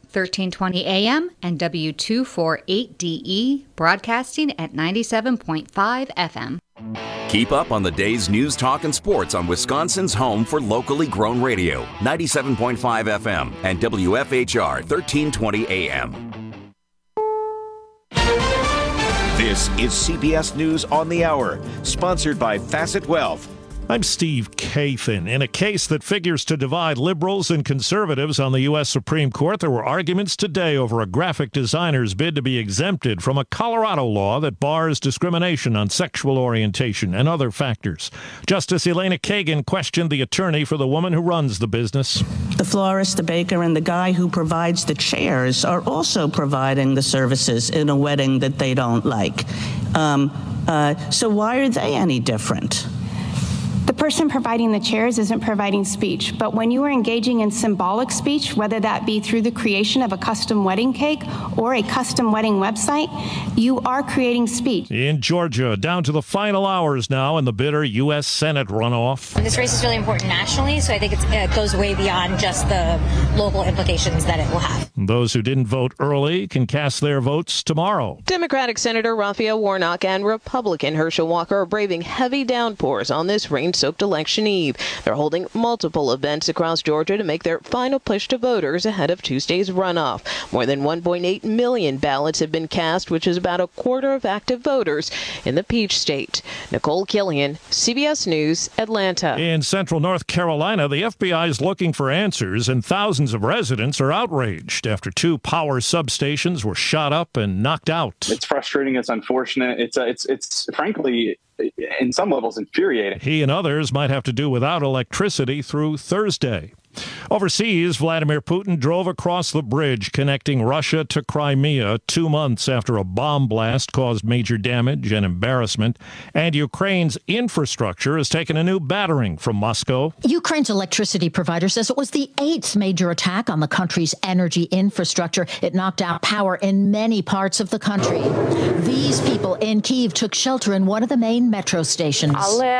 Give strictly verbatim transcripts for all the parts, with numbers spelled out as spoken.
thirteen twenty A M, and W two forty-eight D E, broadcasting at ninety-seven point five F M. Keep up on the day's news, talk, and sports on Wisconsin's home for locally grown radio, ninety-seven point five F M and W F H R thirteen twenty A M. This is C B S News on the Hour, sponsored by Facet Wealth. I'm Steve Kathan. In a case that figures to divide liberals and conservatives on the U S Supreme Court, there were arguments today over a graphic designer's bid to be exempted from a Colorado law that bars discrimination on sexual orientation and other factors. Justice Elena Kagan questioned the attorney for the woman who runs the business. The florist, the baker, and the guy who provides the chairs are also providing the services in a wedding that they don't like. Um, uh, so why are they any different? The person providing the chairs isn't providing speech, but when you are engaging in symbolic speech, whether that be through the creation of a custom wedding cake or a custom wedding website, you are creating speech. In Georgia, down to the final hours now in the bitter U S Senate runoff. This race is really important nationally, so I think it's, it goes way beyond just the local implications that it will have. Those who didn't vote early can cast their votes tomorrow. Democratic Senator Raphael Warnock and Republican Herschel Walker are braving heavy downpours on this rain-soaked election eve. They're holding multiple events across Georgia to make their final push to voters ahead of Tuesday's runoff. More than one point eight million ballots have been cast, which is about a quarter of active voters in the Peach State. Nicole Killian, C B S News, Atlanta. In central North Carolina, the F B I is looking for answers, and thousands of residents are outraged after two power substations were shot up and knocked out. It's frustrating. It's unfortunate. It's uh, it's it's frankly, in some levels, infuriating. He and others might have to do without electricity through Thursday. Overseas, Vladimir Putin drove across the bridge connecting Russia to Crimea two months after a bomb blast caused major damage and embarrassment. And Ukraine's infrastructure has taken a new battering from Moscow. Ukraine's electricity provider says it was the eighth major attack on the country's energy infrastructure. It knocked out power in many parts of the country. These people in Kyiv took shelter in one of the main metro stations.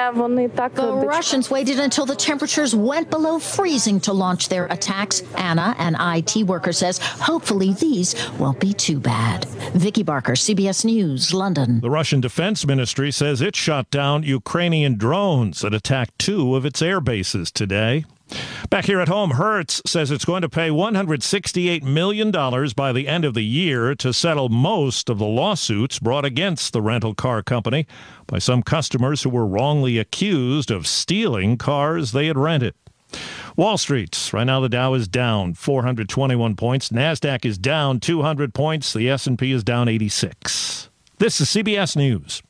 The Russians waited until the temperatures went below freezing to launch their attacks. Anna, an I T worker, says hopefully these won't be too bad. Vicky Barker, C B S News, London. The Russian Defense Ministry says it shot down Ukrainian drones that attacked two of its air bases today. Back here at home, Hertz says it's going to pay one hundred sixty-eight million dollars by the end of the year to settle most of the lawsuits brought against the rental car company by some customers who were wrongly accused of stealing cars they had rented. Wall Street, right now the Dow is down four hundred twenty-one points. NASDAQ is down two hundred points. The S and P is down eighty-six. This is C B S News.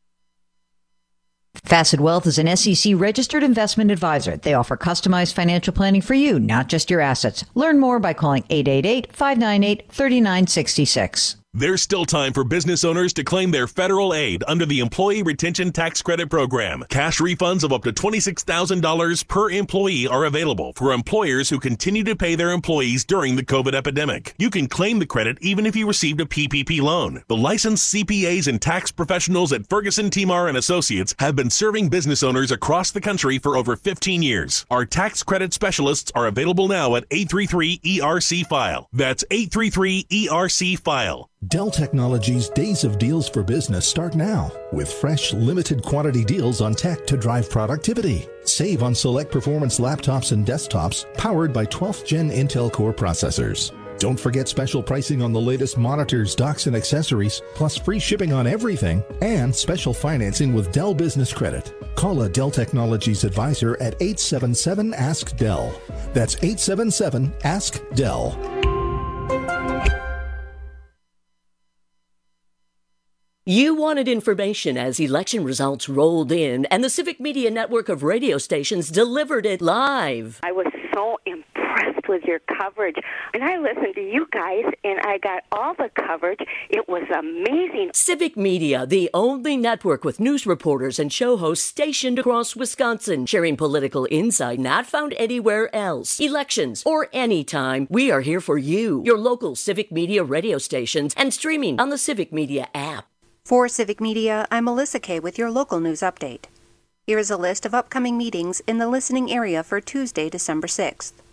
Facet Wealth is an S E C-registered investment advisor. They offer customized financial planning for you, not just your assets. Learn more by calling eight eight eight, five nine eight, three nine six six. There's still time for business owners to claim their federal aid under the Employee Retention Tax Credit Program. Cash refunds of up to twenty-six thousand dollars per employee are available for employers who continue to pay their employees during the COVID epidemic. You can claim the credit even if you received a P P P loan. The licensed C P As and tax professionals at Ferguson, Timar and Associates have been serving business owners across the country for over fifteen years. Our tax credit specialists are available now at eight three three E R C file. That's eight three three E R C file. Dell Technologies' Days of Deals for Business start now with fresh, limited quantity deals on tech to drive productivity. Save on select performance laptops and desktops powered by twelfth gen Intel Core processors. Don't forget special pricing on the latest monitors, docks, and accessories, plus free shipping on everything, and special financing with Dell Business Credit. Call a Dell Technologies advisor at eight seven seven, ask Dell. That's eight seven seven, ask Dell. You wanted information as election results rolled in, and the Civic Media network of radio stations delivered it live. I was so impressed with your coverage, and I listened to you guys, and I got all the coverage. It was amazing. Civic Media, the only network with news reporters and show hosts stationed across Wisconsin, sharing political insight not found anywhere else. Elections or any time, we are here for you, your local Civic Media radio stations, and streaming on the Civic Media app. For Civic Media, I'm Melissa Kay with your local news update. Here is a list of upcoming meetings in the listening area for Tuesday, December sixth.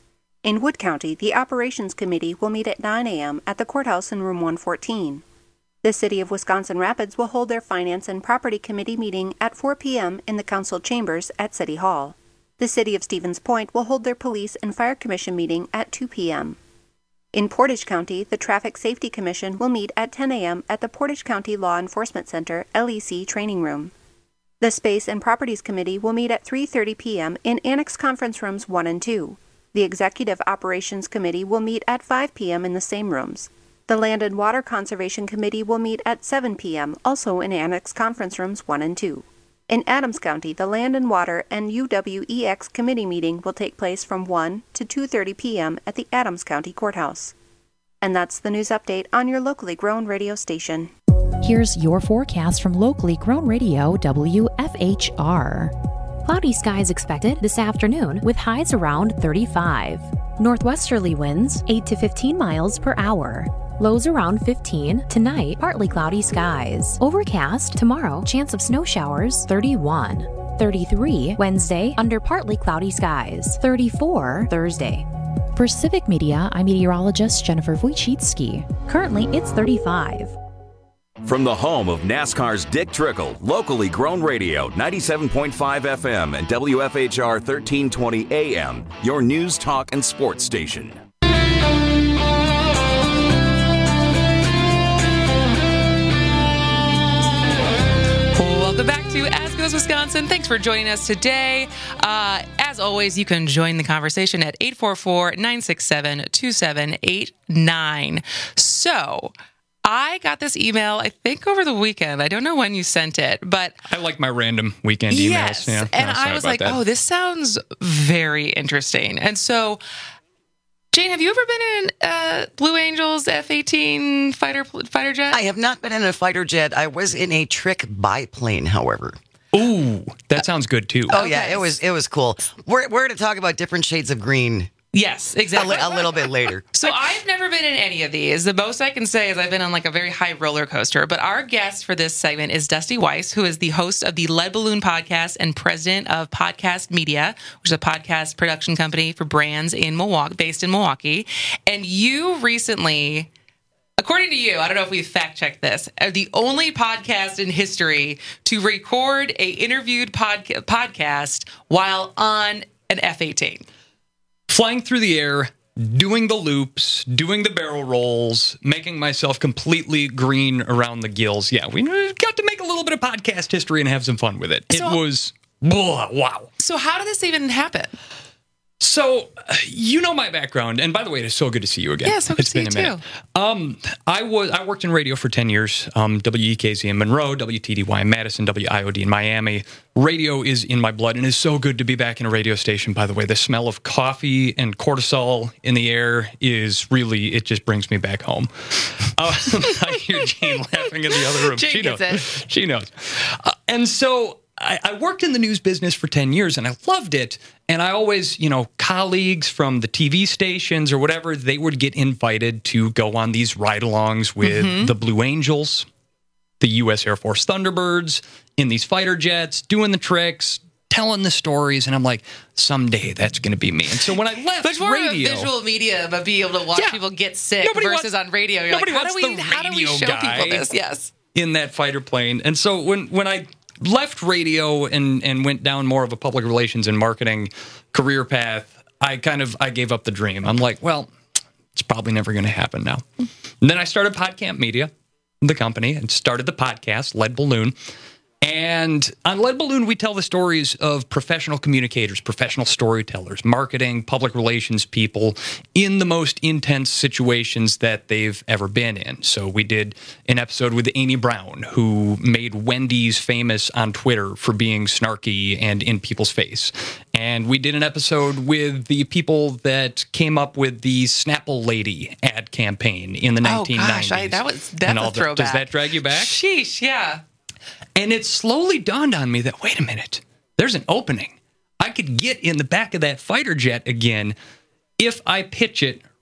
In Wood County, the Operations Committee will meet at nine a.m. at the courthouse in room one fourteen. The City of Wisconsin Rapids will hold their Finance and Property Committee meeting at four p.m. in the Council Chambers at City Hall. The City of Stevens Point will hold their Police and Fire Commission meeting at two p.m. In Portage County, the Traffic Safety Commission will meet at ten a.m. at the Portage County Law Enforcement Center L E C Training Room. The Space and Properties Committee will meet at three thirty p.m. in Annex Conference Rooms one and two. The Executive Operations Committee will meet at five p.m. in the same rooms. The Land and Water Conservation Committee will meet at seven p.m., also in Annex Conference Rooms one and two. In Adams County, the Land and Water and U W E X Committee meeting will take place from one to two thirty p.m. at the Adams County Courthouse. And that's the news update on your locally grown radio station. Here's your forecast from locally grown radio W F H R. Cloudy skies expected this afternoon with highs around thirty-five. Northwesterly winds eight to fifteen miles per hour. Lows around fifteen. Tonight, partly cloudy skies. Overcast. Tomorrow, chance of snow showers thirty-one. thirty-three Wednesday, under partly cloudy skies. thirty-four Thursday. For Civic Media, I'm meteorologist Jennifer Wojcicki. Currently, it's thirty-five. From the home of NASCAR's Dick Trickle, locally grown radio, ninety-seven point five F M and W F H R thirteen twenty A M, your news, talk, and sports station. Welcome back to As Goes Wisconsin. Thanks for joining us today. Uh, as always, you can join the conversation at eight four four, nine six seven, two seven eight nine. So, I got this email, I think, over the weekend. I don't know when you sent it, but... I like my random weekend emails. Yes, yeah, and no, I was like, that. oh, this sounds very interesting. And so... Jane, have you ever been in uh, Blue Angels F eighteen fighter fighter jet? I have not been in a fighter jet. I was in a trick biplane, however. Ooh, that sounds good too. Oh okay. yeah, it was it was cool. We're we're going to talk about different shades of green. Yes, exactly. A, li- a little bit later. So I've never been in any of these. The most I can say is I've been on like a very high roller coaster. But our guest for this segment is Dusty Weiss, who is the host of the Lead Balloon podcast and president of Podcast Media, which is a podcast production company for brands in Milwaukee, based in Milwaukee. And you recently, according to you, I don't know if we fact checked this, are the only podcast in history to record a interviewed pod- podcast while on an F eighteen. Flying through the air, doing the loops, doing the barrel rolls, making myself completely green around the gills. Yeah, we got to make a little bit of podcast history and have some fun with it. So, it was, blah, wow. So how did this even happen? So, uh, you know my background, and by the way, it is so good to see you again. Yeah, so good it's to been see a you minute. too. Um, I was I worked in radio for ten years. Um, W E K Z in Monroe, W T D Y in Madison, W I O D in Miami. Radio is in my blood, and it's so good to be back in a radio station. By the way, the smell of coffee and cortisol in the air is really, it just brings me back home. Uh, I hear Jane laughing in the other room. Jane she knows. gets it. She knows. Uh, and so I, I worked in the news business for ten years, and I loved it. And I always, you know, colleagues from the T V stations or whatever, they would get invited to go on these ride-alongs with mm-hmm. the Blue Angels, the U S Air Force Thunderbirds, in these fighter jets, doing the tricks, telling the stories. And I'm like, someday that's going to be me. And so when I left but more radio... But visual media, but be able to watch yeah, people get sick versus wants, on radio. You're like, how do, we, how do we show people this? Yes. In that fighter plane. And so when, when I... left radio and, and went down more of a public relations and marketing career path, I kind of, I gave up the dream. I'm like, well, it's probably never going to happen now. And then I started Podcast Media, the company, and started the podcast, Lead Balloon. And on Lead Balloon, we tell the stories of professional communicators, professional storytellers, marketing, public relations people in the most intense situations that they've ever been in. So we did an episode with Amy Brown, who made Wendy's famous on Twitter for being snarky and in people's face. And we did an episode with the people that came up with the Snapple Lady ad campaign in the nineteen nineties. Oh, gosh, I, that was, that's a throwback. The, does that drag you back? Sheesh, yeah. And it slowly dawned on me that, wait a minute, there's an opening. I could get in the back of that fighter jet again if I pitch it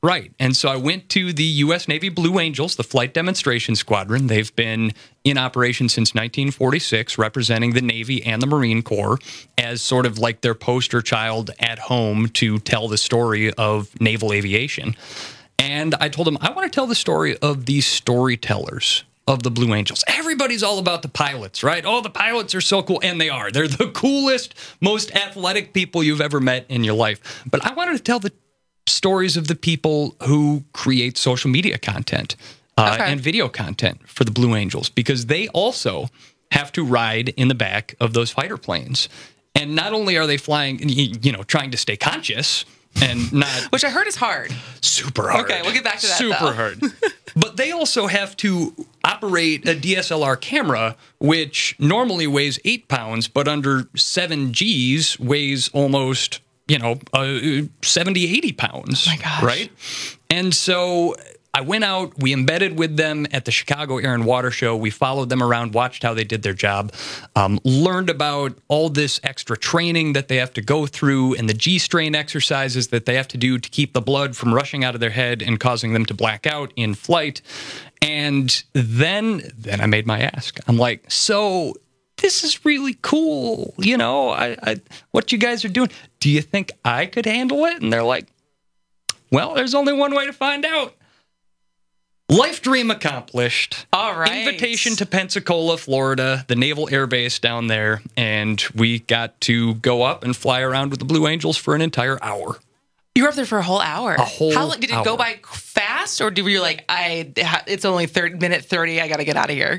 Right. And so I went to the U S Navy Blue Angels, the Flight Demonstration Squadron. They've been in operation since nineteen forty-six, representing the Navy and the Marine Corps as sort of like their poster child at home to tell the story of naval aviation. And I told them, I want to tell the story of these storytellers of the Blue Angels. Everybody's all about the pilots, right? Oh, the pilots are so cool. And they are. They're the coolest, most athletic people you've ever met in your life. But I wanted to tell the stories of the people who create social media content uh, Okay. and video content for the Blue Angels, because they also have to ride in the back of those fighter planes. And not only are they flying, you know, trying to stay conscious and not... Which I heard is hard. Super hard. Okay, we'll get back to that, Super though. hard. But they also have to operate a D S L R camera, which normally weighs eight pounds, but under seven Gs weighs almost, you know, uh, seventy, eighty pounds. Oh my gosh. Right? And so I went out, we embedded with them at the Chicago Air and Water Show. We followed them around, watched how they did their job, um, learned about all this extra training that they have to go through and the G-strain exercises that they have to do to keep the blood from rushing out of their head and causing them to black out in flight. And then, then I made my ask. I'm like, so this is really cool. You know, I, I, what you guys are doing. Do you think I could handle it? And they're like, well, there's only one way to find out. Life dream accomplished. All right. Invitation to Pensacola, Florida, the Naval Air Base down there, and we got to go up and fly around with the Blue Angels for an entire hour. You were up there for a whole hour. A whole How long did it hour. go by fast, or did you like, I? It's only thirty minute thirty. I got to get out of here.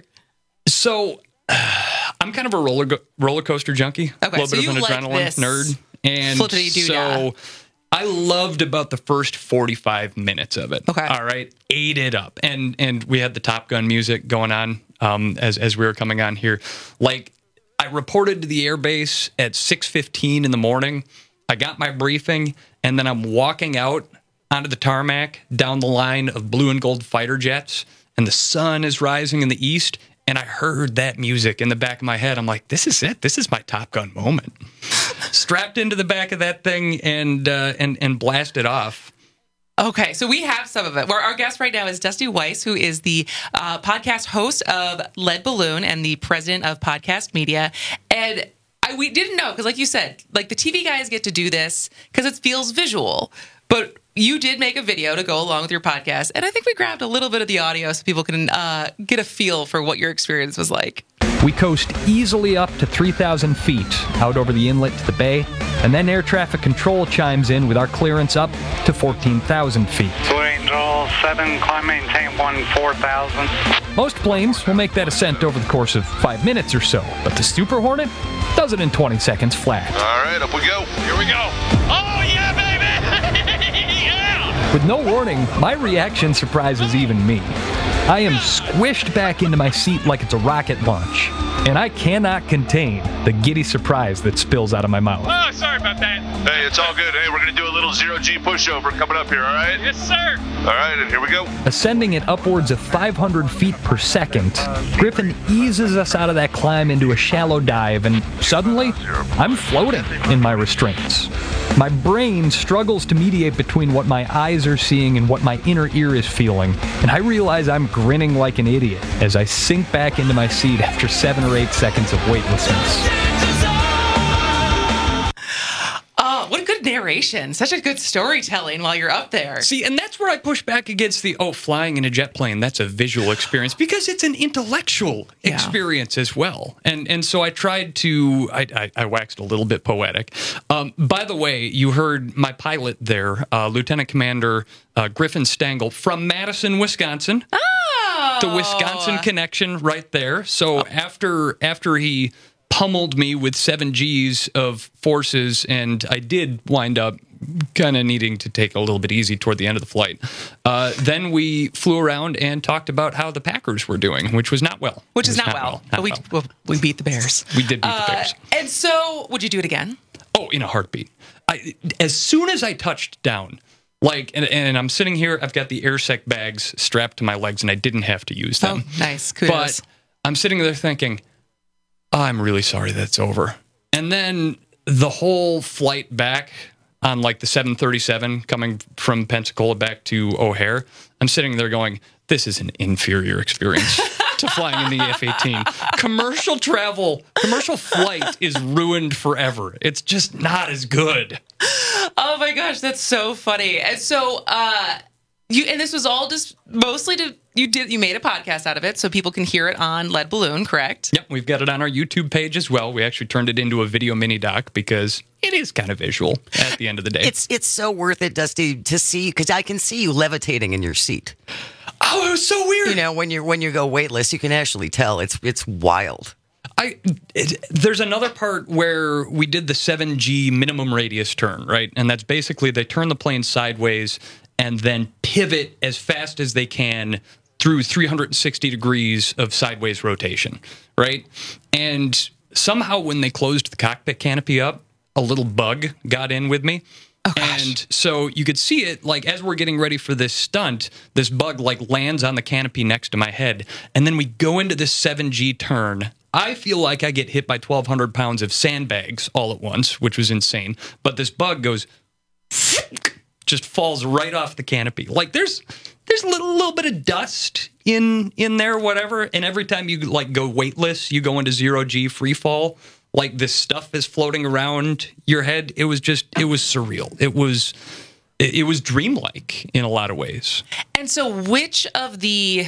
So I'm kind of a roller go- roller coaster junkie. Okay, a little so bit of you an like adrenaline this nerd, and flippity-doo-dah. so I loved about the first forty-five minutes of it. Okay. All right. Ate it up. And and we had the Top Gun music going on um, as, as we were coming on here. Like, I reported to the air base at six fifteen in the morning. I got my briefing, and then I'm walking out onto the tarmac down the line of blue and gold fighter jets, and the sun is rising in the east, and I heard that music in the back of my head. I'm like, this is it. This is my Top Gun moment. Strapped into the back of that thing and uh, and and blasted off. Okay, so we have some of it. Where our guest right now is Dusty Weiss, who is the uh, podcast host of Lead Balloon and the president of Podcast Media. And I, we didn't know, because like you said, like the T V guys get to do this because it feels visual. But you did make a video to go along with your podcast, and I think we grabbed a little bit of the audio so people can uh, get a feel for what your experience was like. We coast easily up to three thousand feet out over the inlet to the bay, and then air traffic control chimes in with our clearance up to fourteen thousand feet. Blue Angel seven, climb maintain one four thousand. Most planes will make that ascent over the course of five minutes or so, but the Super Hornet does it in twenty seconds flat. All right, up we go. Here we go. Oh, yeah, baby! Yeah! With no warning, my reaction surprises even me. I am squished back into my seat like it's a rocket launch, and I cannot contain the giddy surprise that spills out of my mouth. Oh, sorry about that. Hey, it's all good. Hey, we're going to do a little zero-G pushover coming up here, all right? Yes, sir. All right, and here we go. Ascending at upwards of five hundred feet per second, Griffin eases us out of that climb into a shallow dive, and suddenly, I'm floating in my restraints. My brain struggles to mediate between what my eyes are seeing and what my inner ear is feeling, and I realize I'm grinning like an idiot as I sink back into my seat after seven or eight seconds of weightlessness. Oh, what a good narration. Such a good storytelling while you're up there. See, and that's where I push back against the, oh, flying in a jet plane, that's a visual experience, because it's an intellectual Yeah. experience as well. And and so I tried to, I, I, I waxed a little bit poetic. Um, by the way, you heard my pilot there, uh, Lieutenant Commander uh, Griffin Stengel from Madison, Wisconsin. Oh! The Wisconsin connection right there. So Oh. after after he pummeled me with seven G's of forces, and I did wind up kind of needing to take a little bit easy toward the end of the flight. Uh, then we flew around and talked about how the Packers were doing, which was not well. Which It is was not, well. Not But we, well. well, we beat the Bears. We did beat Uh, the Bears. And so, would you do it again? Oh, in a heartbeat. I, as soon as I touched down, like, and, and I'm sitting here, I've got the AirSec bags strapped to my legs, and I didn't have to use them. Oh, nice. Kudos. But I'm sitting there thinking, oh, I'm really sorry that's over. And then the whole flight back, on like the seven thirty-seven coming from Pensacola back to O'Hare, I'm sitting there going, this is an inferior experience to flying in the F eighteen. Commercial travel, commercial flight is ruined forever. It's just not as good. Oh my gosh, that's so funny. And so, uh, you and this was all just mostly to you did you made a podcast out of it so people can hear it on Lead Balloon, correct? Yep, we've got it on our YouTube page as well. We actually turned it into a video mini doc because it is kind of visual at the end of the day. It's it's so worth it, Dusty, to see, because I can see you levitating in your seat. Oh, it was so weird. You know, when you when you go weightless, you can actually tell. It's it's wild. I it, there's another part where we did the seven G minimum radius turn, right? And that's basically they turn the plane sideways and then pivot as fast as they can through three hundred sixty degrees of sideways rotation, right? And somehow when they closed the cockpit canopy up, a little bug got in with me. Oh, and so you could see it, like, as we're getting ready for this stunt, this bug, like, lands on the canopy next to my head. And then we go into this seven G turn. I feel like I get hit by twelve hundred pounds of sandbags all at once, which was insane. But this bug goes, just falls right off the canopy. Like, there's there's a little, little bit of dust in in there, whatever. And every time you, like, go weightless, you go into zero G free fall. Like, this stuff is floating around your head. It was just, it was surreal. It was, it, it was dreamlike in a lot of ways. And so which of the,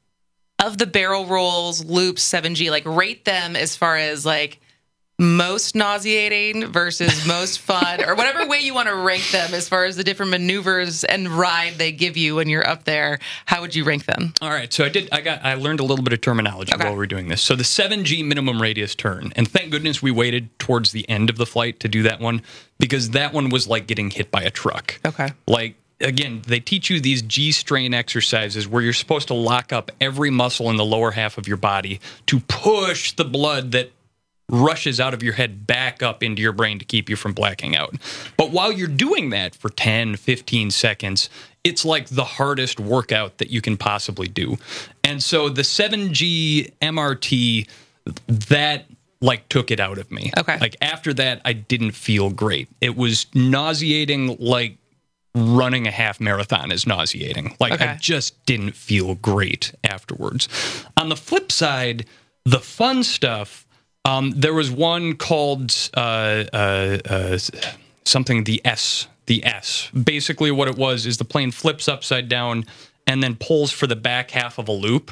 of the barrel rolls, loops, seven G, like, rate them as far as, like, most nauseating versus most fun, or whatever way you want to rank them as far as the different maneuvers and ride they give you when you're up there. How would you rank them? All right, so I did. I got. I learned a little bit of terminology okay. while we were doing this. So the seven G minimum radius turn, and thank goodness we waited towards the end of the flight to do that one, because that one was like getting hit by a truck. Okay. Like, again, they teach you these G-strain exercises where you're supposed to lock up every muscle in the lower half of your body to push the blood that rushes out of your head back up into your brain to keep you from blacking out. But while you're doing that for ten, fifteen seconds, it's like the hardest workout that you can possibly do. And so the seven G M R T, that like took it out of me. Okay. Like after that, I didn't feel great. It was nauseating, like running a half marathon is nauseating. Like okay. I just didn't feel great afterwards. On the flip side, the fun stuff, Um, there was one called uh, uh, uh, something, the S, the S. Basically what it was is the plane flips upside down and then pulls for the back half of a loop.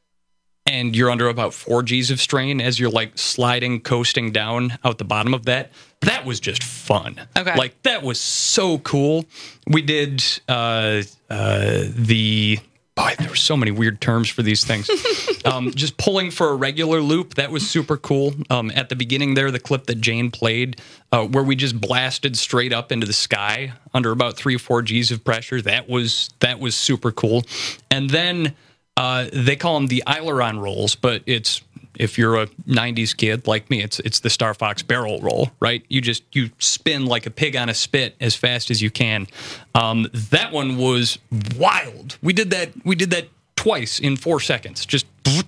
And you're under about four G's of strain as you're like sliding, coasting down out the bottom of that. That was just fun. Okay. Like that was so cool. We did uh, uh, the... Boy, there were so many weird terms for these things. um, just pulling for a regular loop, that was super cool. Um, at the beginning there, the clip that Jane played, uh, where we just blasted straight up into the sky under about three or four G's of pressure, that was that was super cool. And then uh, they call them the aileron rolls, but it's, if you're a nineties kid like me, it's it's the Star Fox barrel roll, right? You just you spin like a pig on a spit as fast as you can. Um, that one was wild. We did that. We did that twice in four seconds, just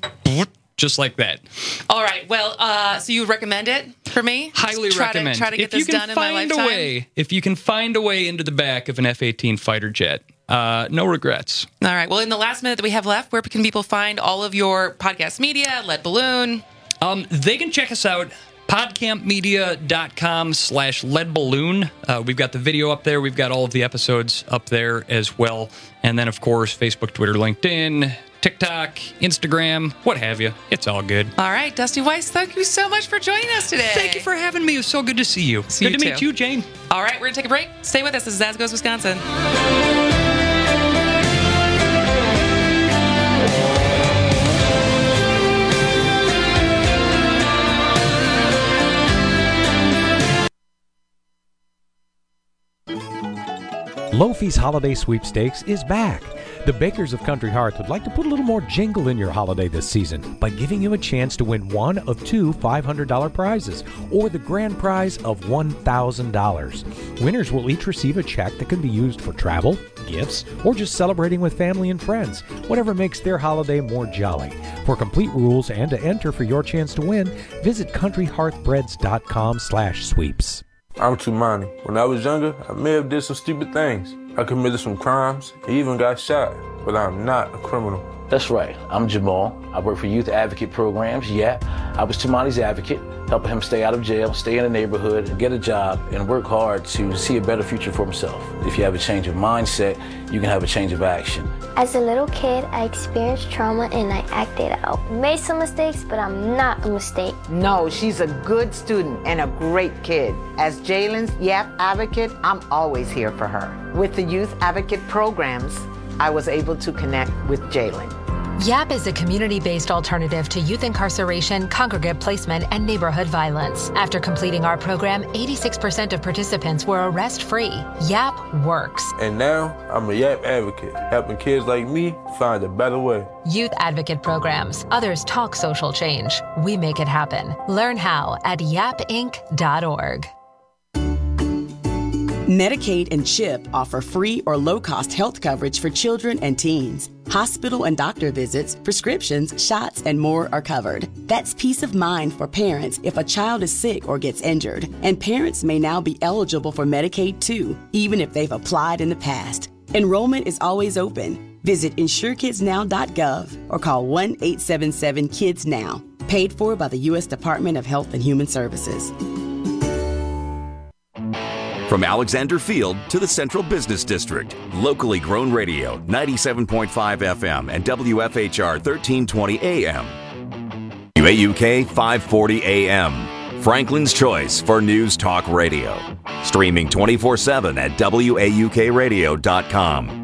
just like that. All right. Well, uh, so you would recommend it for me? Highly try recommend. To, try to get if this you can done in my find lifetime. A way, if you can find a way into the back of an F eighteen fighter jet. Uh, no regrets. All right. Well, in the last minute that we have left, where can people find all of your podcast media, Lead Balloon? Um, they can check us out, podcampmedia.com slash lead balloon. Uh, we've got the video up there. We've got all of the episodes up there as well. And then, of course, Facebook, Twitter, LinkedIn, TikTok, Instagram, what have you. It's all good. All right. Dusty Weiss, thank you so much for joining us today. Thank you for having me. It was so good to see you. See good you to too. meet you, Jane. All right. We're going to take a break. Stay with us. This is As Goes Wisconsin. Lofi's Holiday Sweepstakes is back. The Bakers of Country Hearth would like to put a little more jingle in your holiday this season by giving you a chance to win one of two five hundred dollars prizes or the grand prize of one thousand dollars. Winners will each receive a check that can be used for travel, gifts, or just celebrating with family and friends, whatever makes their holiday more jolly. For complete rules and to enter for your chance to win, visit country hearth breads dot com slash sweeps. I'm Tumani. When I was younger, I may have did some stupid things. I committed some crimes, and even got shot, but I'm not a criminal. That's right. I'm Jamal. I work for Youth Advocate Programs. Yeah, I was Tumani's advocate, helping him stay out of jail, stay in the neighborhood, get a job, and work hard to see a better future for himself. If you have a change of mindset, you can have a change of action. As a little kid, I experienced trauma and I acted out. Made some mistakes, but I'm not a mistake. No, she's a good student and a great kid. As Jalen's Y A P advocate, I'm always here for her. With the Youth Advocate Programs, I was able to connect with Jalen. Y A P is a community-based alternative to youth incarceration, congregate placement, and neighborhood violence. After completing our program, eighty-six percent of participants were arrest-free. Y A P works. And now, I'm a Y A P advocate, helping kids like me find a better way. Youth Advocate Programs. Others talk social change. We make it happen. Learn how at yap inc dot org. Medicaid and CHIP offer free or low-cost health coverage for children and teens. Hospital and doctor visits, prescriptions, shots, and more are covered. That's peace of mind for parents if a child is sick or gets injured. And parents may now be eligible for Medicaid too, even if they've applied in the past. Enrollment is always open. Visit insure kids now dot gov or call one eight seven seven kids now. Paid for by the U S Department of Health and Human Services. From Alexander Field to the Central Business District, locally grown radio, ninety-seven point five F M and W F H R thirteen twenty A M. W A U K five forty A M, Franklin's choice for news talk radio. Streaming twenty-four seven at W A U K radio dot com.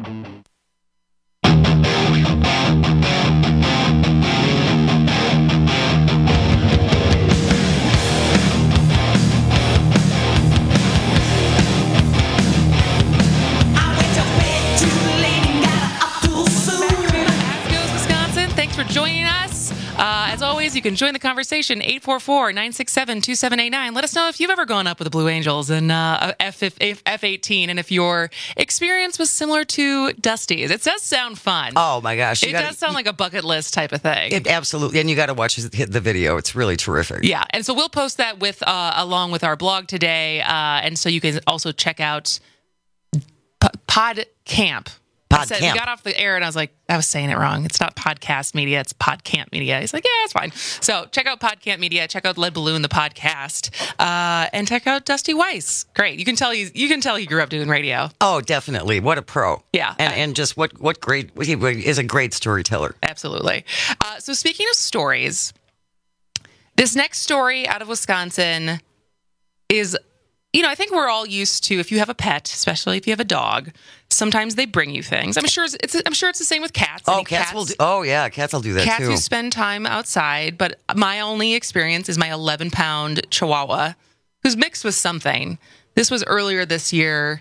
You can join the conversation, eight four four, nine six seven, two seven eight nine. Let us know if you've ever gone up with the Blue Angels in uh, F eighteen and if your experience was similar to Dusty's. It does sound fun. Oh, my gosh. It gotta, does sound like a bucket list type of thing. It absolutely. And you got to watch the video. It's really terrific. Yeah. And so we'll post that with uh, along with our blog today. Uh, and so you can also check out P- Pod Camp. I said, we got off the air and I was like, I was saying it wrong. It's not podcast media. It's PodCamp Media. He's like, yeah, it's fine. So check out PodCamp Media. Check out Lead Balloon, the podcast, uh, and check out Dusty Weiss. Great. You can tell he, you can tell he grew up doing radio. Oh, definitely. What a pro. Yeah. And, and just what, what great, he is a great storyteller. Absolutely. Uh, so speaking of stories, this next story out of Wisconsin is, you know, I think we're all used to, if you have a pet, especially if you have a dog, sometimes they bring you things. I'm sure it's I'm sure it's the same with cats. Oh, Any cats, cats will do, oh yeah, cats will do that cats too. Cats who spend time outside, but my only experience is my eleven pound Chihuahua, who's mixed with something. This was earlier this year.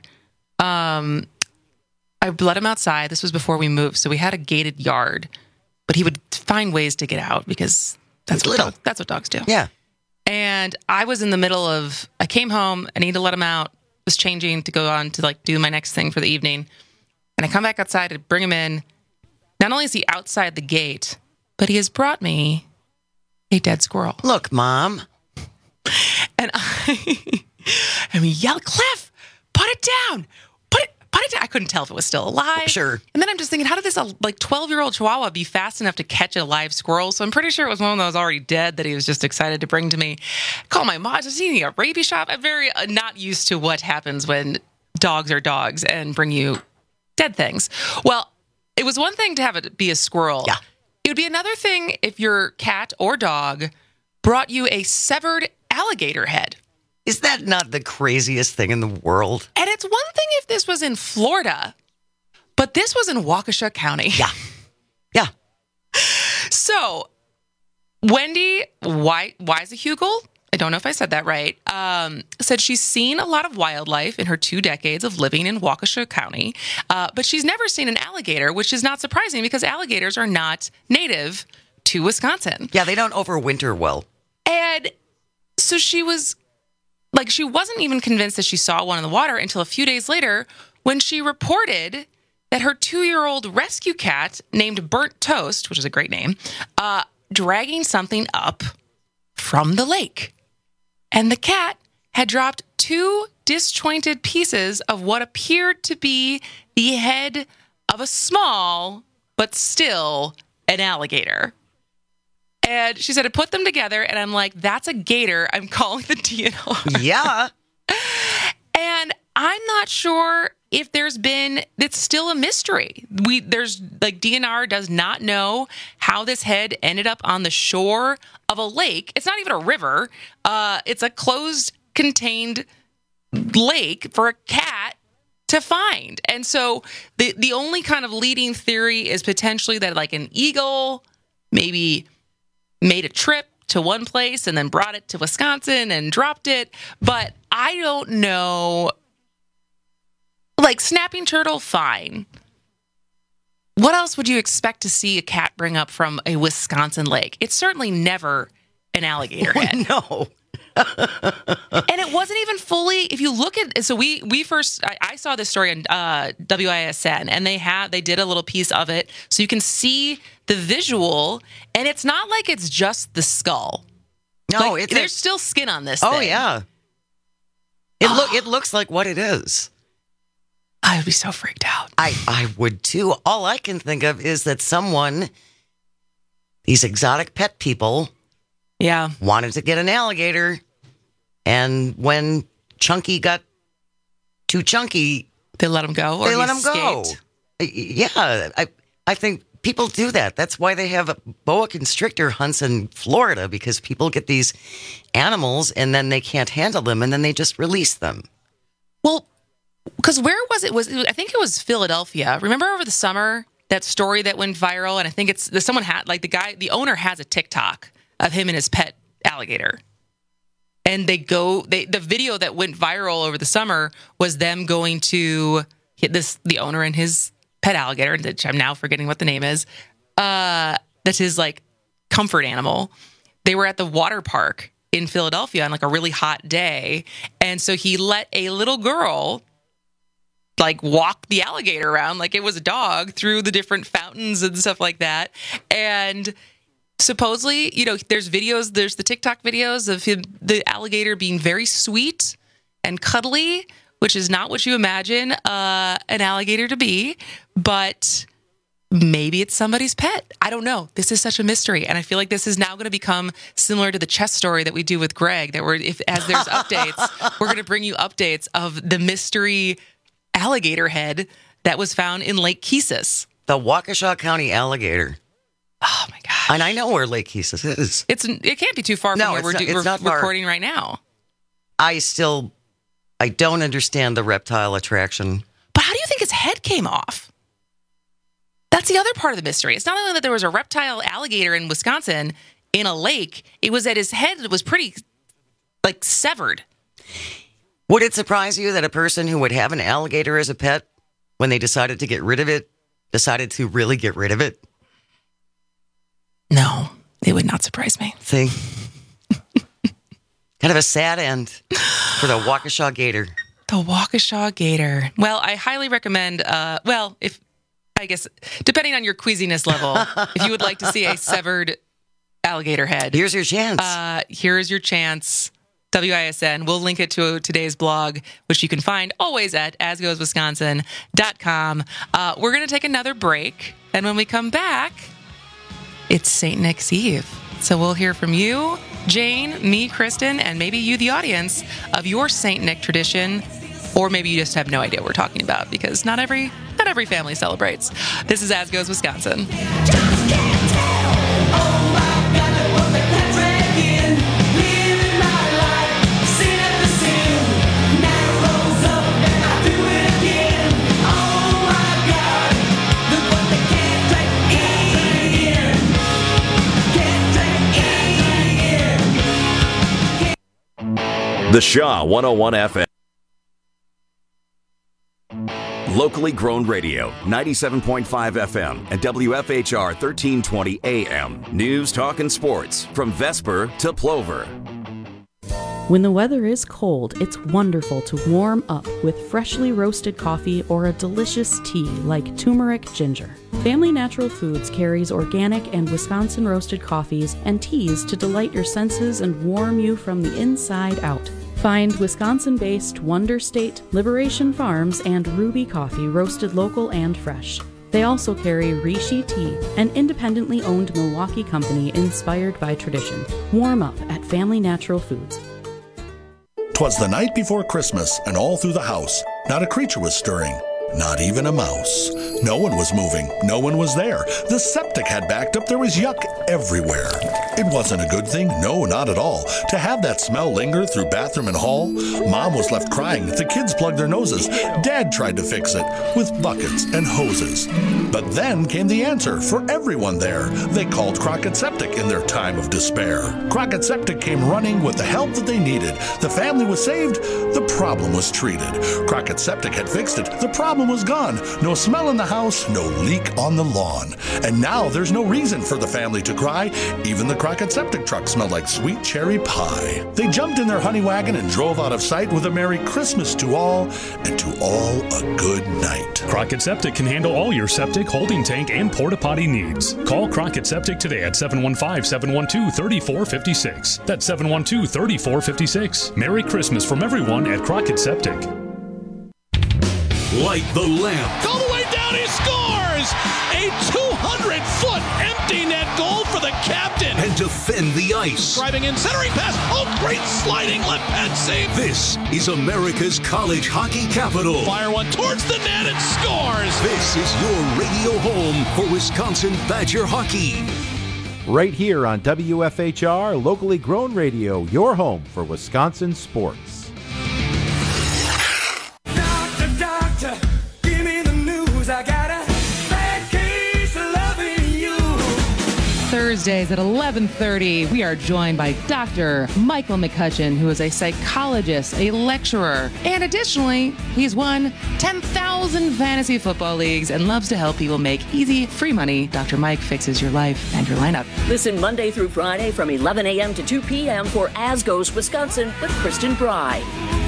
Um, I let him outside. This was before we moved, so we had a gated yard, but he would find ways to get out because that's what dog, that's what dogs do. Yeah. And I was in the middle of, I came home, I need to let him out, was changing to go on to like do my next thing for the evening. And I come back outside to bring him in. Not only is he outside the gate, but he has brought me a dead squirrel. Look, Mom. And I, and we yelled, Cliff, put it down. Put it, put it down. I couldn't tell if it was still alive. Sure. And then I'm just thinking, how did this like twelve-year-old Chihuahua be fast enough to catch a live squirrel? So I'm pretty sure it was one that was already dead that he was just excited to bring to me. Call my mom. Is he in a rabies shop? I'm very uh, not used to what happens when dogs are dogs and bring you dead things. Well, it was one thing to have it be a squirrel. Yeah. It would be another thing if your cat or dog brought you a severed alligator head. Is that not the craziest thing in the world? And it's one thing if this was in Florida, but this was in Waukesha County. Yeah. Yeah. So, Wendy Weisehugel, I don't know if I said that right, um, said she's seen a lot of wildlife in her two decades of living in Waukesha County, uh, but she's never seen an alligator, which is not surprising because alligators are not native to Wisconsin. Yeah, they don't overwinter well. And so she was... Like, she wasn't even convinced that she saw one in the water until a few days later when she reported that her two-year-old rescue cat named Burnt Toast, which is a great name, uh, dragging something up from the lake. And the cat had dropped two disjointed pieces of what appeared to be the head of a small, but still an alligator. And she said, I put them together, and I'm like, that's a gator. I'm calling the D N R. Yeah. And I'm not sure if there's been, it's still a mystery. We, there's like D N R does not know how this head ended up on the shore of a lake. It's not even a river. Uh, it's a closed, contained lake for a cat to find. And so the, the only kind of leading theory is potentially that like an eagle maybe made a trip to one place and then brought it to Wisconsin and dropped it. But I don't know. Like snapping turtle, fine. What else would you expect to see a cat bring up from a Wisconsin lake? It's certainly never an alligator head. No. And it wasn't even fully, if you look at, so we we first, I, I saw this story on uh, W I S N, and they have, they did a little piece of it, so you can see the visual, and it's not like it's just the skull. No, like, it's there's a, still skin on this oh, thing. yeah. It, oh. look, it looks like what it is. I would be so freaked out. I, I would too. All I can think of is that someone, these exotic pet people, yeah, wanted to get an alligator, and when Chunky got too chunky, they let him go. Or they let him escaped. go. Yeah, I I think people do that. That's why they have boa constrictor hunts in Florida, because people get these animals and then they can't handle them, and then they just release them. Well, because where was it? Was I think it was Philadelphia. Remember over the summer that story that went viral, and I think it's someone had like the guy, the owner has a TikTok of him and his pet alligator. And they go, they the video that went viral over the summer was them going to hit this, the owner and his pet alligator, which I'm now forgetting what the name is. Uh, that's his like comfort animal. They were at the water park in Philadelphia on like a really hot day. And so he let a little girl like walk the alligator around like it was a dog through the different fountains and stuff like that. And supposedly, you know, there's videos, there's the TikTok videos of him, the alligator being very sweet and cuddly, which is not what you imagine uh, an alligator to be, but maybe it's somebody's pet. I don't know. This is such a mystery. And I feel like this is now going to become similar to the chess story that we do with Greg, that we're, if as there's updates, we're going to bring you updates of the mystery alligator head that was found in Lake Keesis. The Waukesha County alligator. Oh my gosh. And I know where Lake Keesis is. It's it can't be too far from no, where we're, not, do, we're not recording right now. I still, I don't understand the reptile attraction. But how do you think his head came off? That's the other part of the mystery. It's not only that there was a reptile alligator in Wisconsin in a lake, it was that his head was pretty, like, severed. Would it surprise you that a person who would have an alligator as a pet, when they decided to get rid of it, decided to really get rid of it? No, it would not surprise me. See? Kind of a sad end for the Waukesha Gator. The Waukesha Gator. Well, I highly recommend, uh, well, if, I guess, depending on your queasiness level, if you would like to see a severed alligator head. Here's your chance. Uh, here's your chance. W I S N. We'll link it to today's blog, which you can find always at as goes wisconsin dot com. Uh, we're going to take another break. And when we come back, it's Saint Nick's Eve. So we'll hear from you, Jane, me, Kristen, and maybe you, the audience, of your Saint Nick tradition. Or maybe you just have no idea what we're talking about, because not every not every family celebrates. This is As Goes Wisconsin. The Shaw one oh one F M. Locally grown radio, ninety-seven point five F M and W F H R thirteen twenty A M. News, talk, and sports from Vesper to Plover. When the weather is cold, it's wonderful to warm up with freshly roasted coffee or a delicious tea like turmeric ginger. Family Natural Foods carries organic and Wisconsin roasted coffees and teas to delight your senses and warm you from the inside out. Find Wisconsin-based Wonder State, Liberation Farms, and Ruby Coffee roasted local and fresh. They also carry Rishi Tea, an independently owned Milwaukee company inspired by tradition. Warm up at Family Natural Foods. 'Twas the night before Christmas, and all through the house, not a creature was stirring, not even a mouse. No one was moving, no one was there. The septic had backed up, there was yuck everywhere. It wasn't a good thing, no, not at all, to have that smell linger through bathroom and hall. Mom was left crying, the kids plugged their noses. Dad tried to fix it with buckets and hoses. But then came the answer for everyone there. They called Crockett Septic in their time of despair. Crockett Septic came running with the help that they needed. The family was saved, the problem was treated. Crockett Septic had fixed it, the problem was gone. No smell in the house, no leak on the lawn. And now there's no reason for the family to cry. Even the Crockett Septic truck smelled like sweet cherry pie. They jumped in their honey wagon and drove out of sight with a Merry Christmas to all, and to all a good night. Crockett Septic can handle all your septic, holding tank, and porta potty needs. Call Crockett Septic today at seven one five, seven one two, three four five six. That's seven one two, three four five six. Merry Christmas from everyone at Crockett Septic. Light the lamp. All the way down, he scores! A two hundred foot empty net goal for the captain. And defend the ice. Driving in, centering pass. Oh, great sliding left pad save. This is America's college hockey capital. Fire one towards the net and scores. This is your radio home for Wisconsin Badger hockey. Right here on W F H R, locally grown radio, your home for Wisconsin sports. Doctor, doctor, give me the news. I got a bad case of loving you. Thursdays at eleven thirty, we are joined by Doctor Michael McCutcheon, who is a psychologist, a lecturer, and additionally, he's won ten thousand fantasy football leagues and loves to help people make easy, free money. Doctor Mike fixes your life and your lineup. Listen Monday through Friday from eleven a.m. to two p.m. for As Goes Wisconsin with Kristen Bry.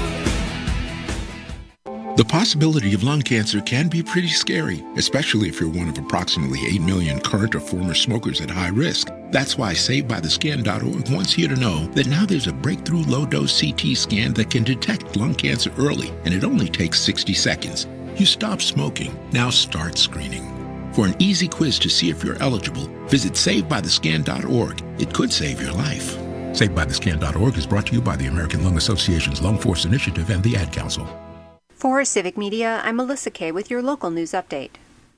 The possibility of lung cancer can be pretty scary, especially if you're one of approximately eight million current or former smokers at high risk. That's why Saved By The Scan dot org wants you to know that now there's a breakthrough low-dose C T scan that can detect lung cancer early, and it only takes sixty seconds. You stop smoking, now start screening. For an easy quiz to see if you're eligible, visit Saved By The Scan dot org. It could save your life. Saved By The Scan dot org is brought to you by the American Lung Association's Lung Force Initiative and the Ad Council. For Civic Media, I'm Melissa Kay with your local news update.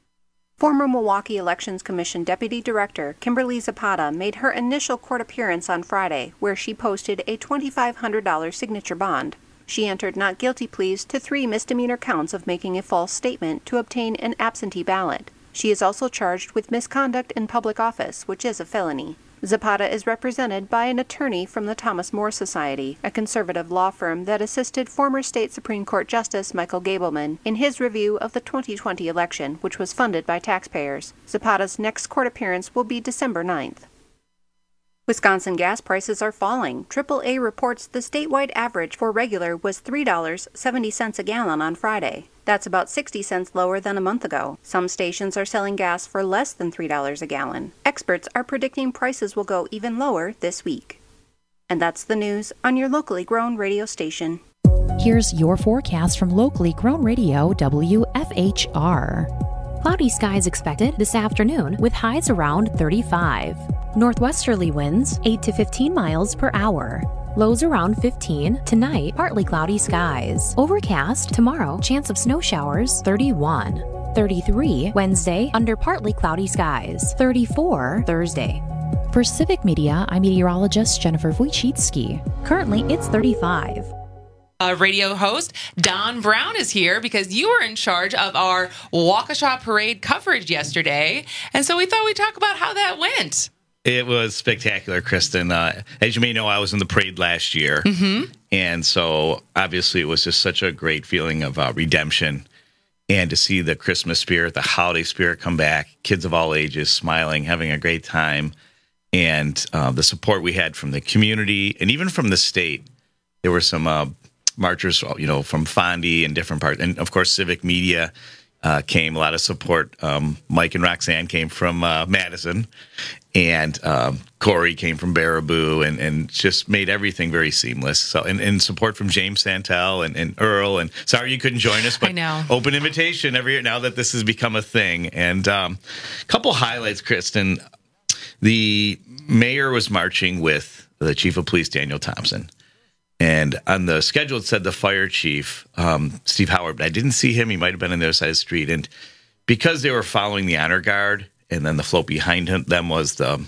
Former Milwaukee Elections Commission Deputy Director Kimberly Zapata made her initial court appearance on Friday, where she posted a twenty-five hundred dollars signature bond. She entered not guilty pleas to three misdemeanor counts of making a false statement to obtain an absentee ballot. She is also charged with misconduct in public office, which is a felony. Zapata is represented by an attorney from the Thomas More Society, a conservative law firm that assisted former state Supreme Court Justice Michael Gableman in his review of the twenty twenty election, which was funded by taxpayers. Zapata's next court appearance will be December ninth. Wisconsin gas prices are falling. triple A reports the statewide average for regular was three dollars and seventy cents a gallon on Friday. That's about sixty cents lower than a month ago. Some stations are selling gas for less than three dollars a gallon. Experts are predicting prices will go even lower this week. And that's the news on your locally grown radio station. Here's your forecast from locally grown radio W F H R. Cloudy skies expected this afternoon with highs around thirty-five. Northwesterly winds eight to fifteen miles per hour. Lows around fifteen. Tonight, partly cloudy skies. Overcast tomorrow, chance of snow showers thirty-one. thirty-three Wednesday, under partly cloudy skies. thirty-four Thursday. For Civic Media, I'm meteorologist Jennifer Wojcicki. Currently, it's thirty-five. Uh, radio host Don Brown is here because you were in charge of our Waukesha Parade coverage yesterday. And so we thought we'd talk about how that went. It was spectacular, Kristen. Uh, as you may know, I was in the parade last year. Mm-hmm. And so obviously it was just such a great feeling of uh, redemption. And to see the Christmas spirit, the holiday spirit come back, kids of all ages smiling, having a great time. And uh, the support we had from the community and even from the state. There were some uh, marchers, you know, from Fondy and different parts. And, of course, Civic Media uh, came. A lot of support. Um, Mike and Roxanne came from uh, Madison, and um, Corey came from Baraboo, and, and just made everything very seamless. So, and, and support from James Santel and, and Earl. And sorry you couldn't join us, but I know. Open invitation every year now that this has become a thing. And um, a couple highlights, Kristen. The mayor was marching with the chief of police, Daniel Thompson. And on the schedule, it said the fire chief, um, Steve Howard. But I didn't see him. He might have been on the other side of the street. And because they were following the honor guard, and then the float behind him, them was the,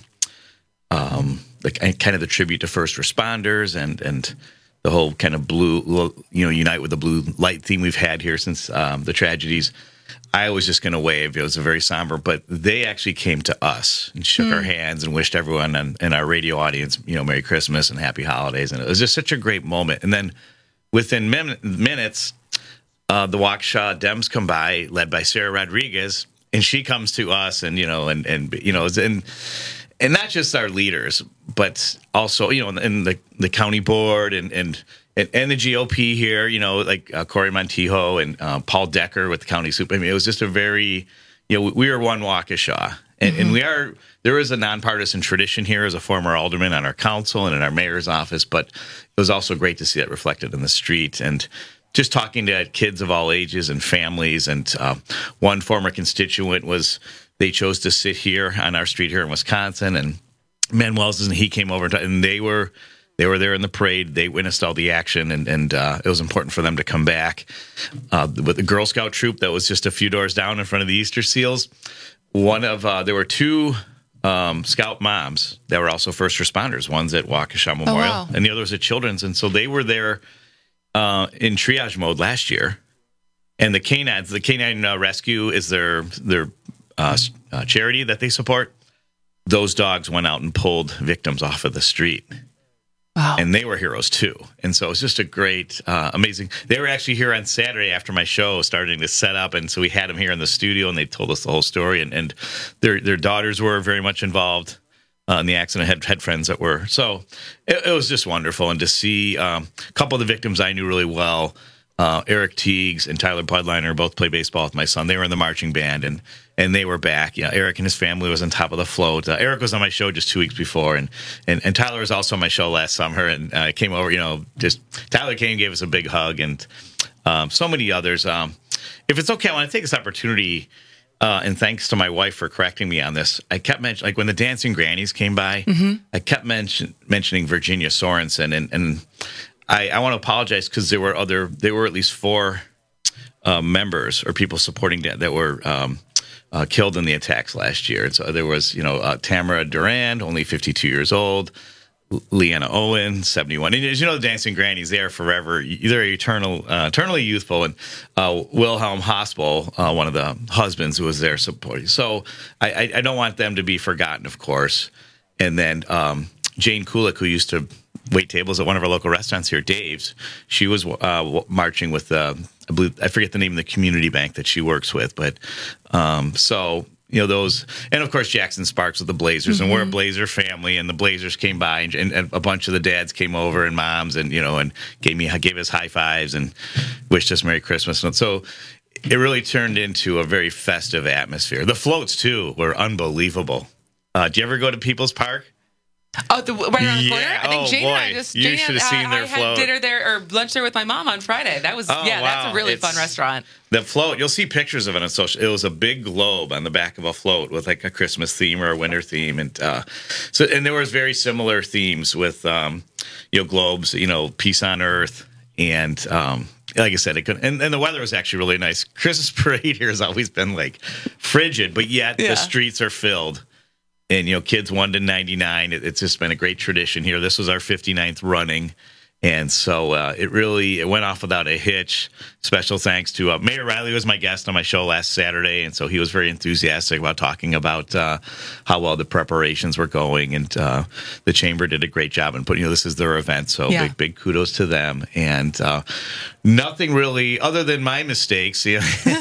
um, the kind of the tribute to first responders and and the whole kind of blue, you know, unite with the blue light theme we've had here since um, the tragedies. I was just going to wave. It was a very somber, but they actually came to us and shook mm. our hands and wished everyone in, in our radio audience, you know, Merry Christmas and Happy Holidays. And it was just such a great moment. And then within min- minutes, uh, the Waukesha Dems come by, led by Sarah Rodriguez, and she comes to us, and you know, and and you know, and and not just our leaders, but also you know, and the the county board and and. And, and the G O P here, you know, like uh, Corey Montijo and uh, Paul Decker with the county super. I mean, it was just a very, you know, we are one Waukesha. And, mm-hmm. and we are, there is a nonpartisan tradition here as a former alderman on our council and in our mayor's office, but it was also great to see that reflected in the street. And just talking to kids of all ages and families. And uh, one former constituent was, they chose to sit here on our street here in Wisconsin. And Manuel's, and he came over and they were, They were there in the parade. They witnessed all the action, and, and uh, it was important for them to come back. Uh, with the Girl Scout troop that was just a few doors down in front of the Easter Seals, one of uh, there were two um, Scout moms that were also first responders. One's at Waukesha Memorial, oh, wow. and the other was at Children's. And so they were there uh, in triage mode last year. And the canines, the Canine uh, Rescue is their their uh, uh, charity that they support. Those dogs went out and pulled victims off of the street. Wow. And they were heroes, too. And so it was just a great, uh, amazing. They were actually here on Saturday after my show, starting to set up. And so we had them here in the studio, and they told us the whole story. And, and their their daughters were very much involved uh, in the accident, had, had friends that were. So it, it was just wonderful. And to see um, a couple of the victims I knew really well, uh, Eric Teagues and Tyler Pudliner, both play baseball with my son. They were in the marching band, and and they were back. Yeah, Eric and his family was on top of the float. Uh, Eric was on my show just two weeks before, and and, and Tyler was also on my show last summer, and uh, came over. You know, just Tyler came, gave us a big hug, and um, so many others. Um, if it's okay, I want to take this opportunity, uh, and thanks to my wife for correcting me on this. I kept mentioning, like when the Dancing Grannies came by, mm-hmm. I kept mention, mentioning Virginia Sorensen, and and I, I want to apologize because there were other, there were at least four uh, members or people supporting that that were. Um, Uh, killed in the attacks last year. And so there was, you know, uh, Tamara Durand, only fifty-two years old, L- Leanna Owen, seventy-one. And as you know, the Dancing Grannies, they are forever, they're eternal, uh, eternally youthful. And uh, Wilhelm Hospel, uh, one of the husbands who was there supporting. So I, I, I don't want them to be forgotten, of course. And then um, Jane Kulik, who used to wait tables at one of our local restaurants here, Dave's, she was uh, marching with the, uh, I believe, I forget the name of the community bank that she works with, but um, so, you know, those, and of course, Jackson Sparks with the Blazers, mm-hmm. and we're a Blazer family, and the Blazers came by, and, and a bunch of the dads came over, and moms, and, you know, and gave me, gave us high fives and wished us Merry Christmas. And so it really turned into a very festive atmosphere. The floats, too, were unbelievable. Uh, do you ever go to People's Park? Oh, the, right around the yeah. corner? I think oh, Jane boy. and I just, you Jane should and, have seen uh, their I float. had dinner there, or lunch there with my mom on Friday. That was, oh, yeah, wow. that's a really it's, fun restaurant. The float, you'll see pictures of it on social. It was a big globe on the back of a float with like a Christmas theme or a winter theme. And uh, so, and there was very similar themes with, um, you know, globes, you know, peace on earth. And um, like I said, it could, and, and the weather was actually really nice. Christmas parade here has always been like frigid, but yet yeah. the streets are filled. And, you know, kids one to ninety-nine, it, it's just been a great tradition here. This was our fifty-ninth running. And so uh, it really, it went off without a hitch. Special thanks to uh, Mayor Riley was my guest on my show last Saturday. And so he was very enthusiastic about talking about uh, how well the preparations were going. And uh, the chamber did a great job in putting, you know, this is their event. So yeah. big, big kudos to them. And uh, nothing really, other than my mistakes you know, that I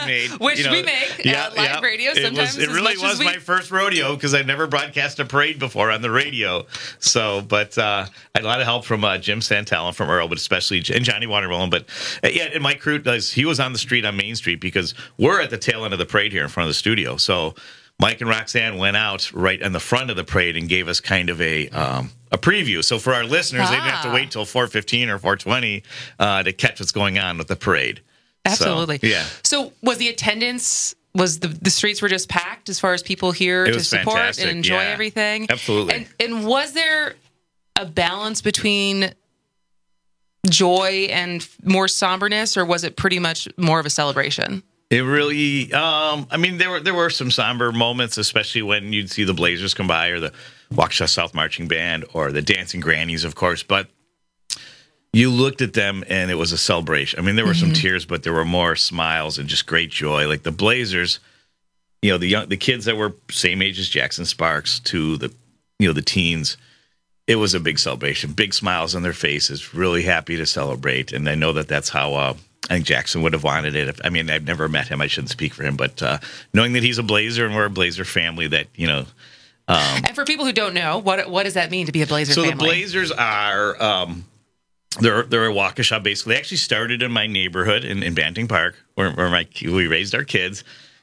made. Which you know, we make yeah, uh, live yeah. radio sometimes. It, was, it as really much was as we... my first rodeo because I've never broadcast a parade before on the radio. So, but uh, I had a lot of help from uh, Jim Santel and from Earl, but especially and Johnny Watermelon. But uh, yeah, and Mike Crute does. He was on the street on Main Street because we're at the tail end of the parade here in front of the studio. So Mike and Roxanne went out right in the front of the parade and gave us kind of a um, a preview. So for our listeners, ah. they didn't have to wait till four fifteen or four twenty uh, to catch what's going on with the parade. Absolutely. So, yeah. So was the attendance, was the, the streets were just packed as far as people here it to support fantastic. and enjoy yeah. everything? Absolutely. And, and was there a balance between joy and more somberness, or was it pretty much more of a celebration? It really, um, I mean, there were there were some somber moments, especially when you'd see the Blazers come by or the Waukesha South Marching Band or the Dancing Grannies, of course. But you looked at them and it was a celebration. I mean, there were mm-hmm. some tears, but there were more smiles and just great joy. Like the Blazers, you know, the young, the kids that were same age as Jackson Sparks to the, you know, the teens. It was a big celebration, big smiles on their faces, really happy to celebrate. And I know that that's how uh, I think Jackson would have wanted it. If, I mean, I've never met him. I shouldn't speak for him. But uh, knowing that he's a Blazer and we're a Blazer family, that, you know. Um, and for people who don't know, what what does that mean to be a Blazer so family? So the Blazers are, um, they're, they're a Waukesha, basically. They actually started in my neighborhood in, in Banting Park, where, where my we raised our kids.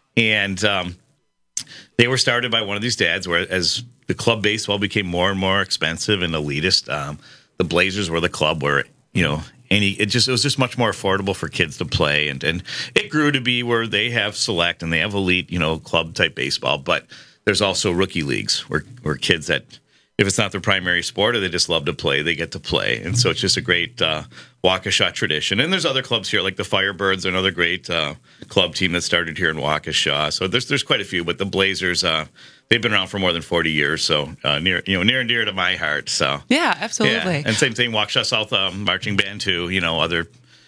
And um, they were started by one of these dads, where as the club baseball became more and more expensive and elitist, um, the Blazers were the club where, you know, any it just it was just much more affordable for kids to play, and and it grew to be where they have select and they have elite, you know, club type baseball, but there's also rookie leagues where where kids that, if it's not their primary sport or they just love to play, they get to play. And so it's just a great uh, Waukesha tradition. And there's other clubs here, like the Firebirds, another great uh, club team that started here in Waukesha. So there's there's quite a few, but the Blazers, uh, they've been around for more than forty years, so uh, near you know near and dear to my heart. So yeah, absolutely. Yeah. And same thing, Waukesha South um, Marching Band too. You know, other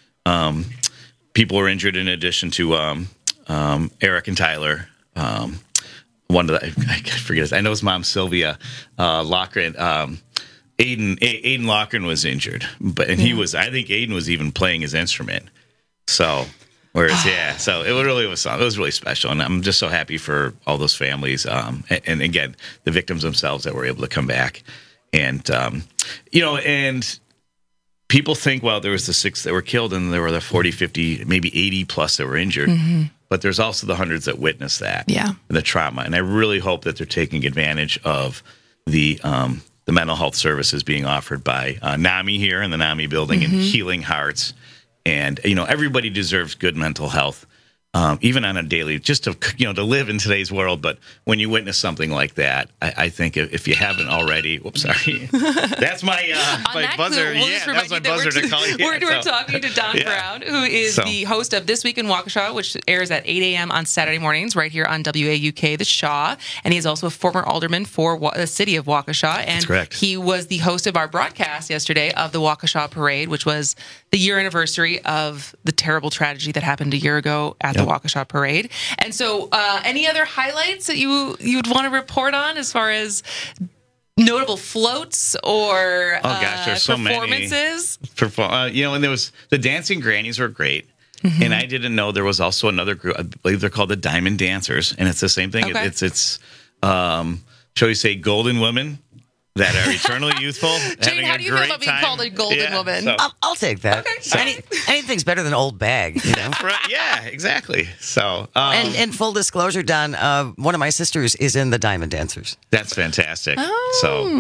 um, people were injured in addition to um, um, Eric and Tyler. Um, One of the, I forget his, I know his mom, Sylvia uh, Lochran. Um, Aiden, A- Aiden Lochran was injured, but and yeah. he was, I think Aiden was even playing his instrument. So, whereas, yeah, so it really was, it was really special. And I'm just so happy for all those families. Um, and, and again, the victims themselves that were able to come back. And, um, you know, and people think, well, there was the six that were killed and there were the forty, fifty, maybe eighty plus that were injured. Mm-hmm. But there's also the hundreds that witnessed that, yeah, the trauma, and I really hope that they're taking advantage of the um, the mental health services being offered by uh, NAMI here in the NAMI building mm-hmm. and Healing Hearts, and you know everybody deserves good mental health, um, even on a daily, just to you know to live in today's world. But when you witness something like that, I, I think if, if you haven't already, whoops, sorry, that's my uh, my that buzzer. Note, we'll yeah, that's my buzzer to, to call you. We're, yeah, we're so. talking to Don yeah. Brown, who is so. the host of This Week in Waukesha, which airs at eight a.m. on Saturday mornings right here on W A U K, The Shaw. And he is also a former alderman for wa- the city of Waukesha. And that's correct. He was the host of our broadcast yesterday of the Waukesha Parade, which was the year anniversary of the terrible tragedy that happened a year ago at yep. the Waukesha Parade. And so uh, any other highlights that you you would want to report on as far as notable floats or oh gosh, there's so performances? Many. Perform- uh, you know, and there was the Dancing Grannies were great. Mm-hmm. And I didn't know there was also another group. I believe they're called the Diamond Dancers, and it's the same thing. Okay. It, it's it's um, shall we say golden women that are eternally youthful. Jane, how do you feel about being time. called a golden yeah, woman? So. I'll, I'll take that. Okay. So. Any, anything's better than old bag, you know? Right, yeah, exactly. So, um, and, and full disclosure, Don, uh, one of my sisters is in the Diamond Dancers. That's fantastic. Oh.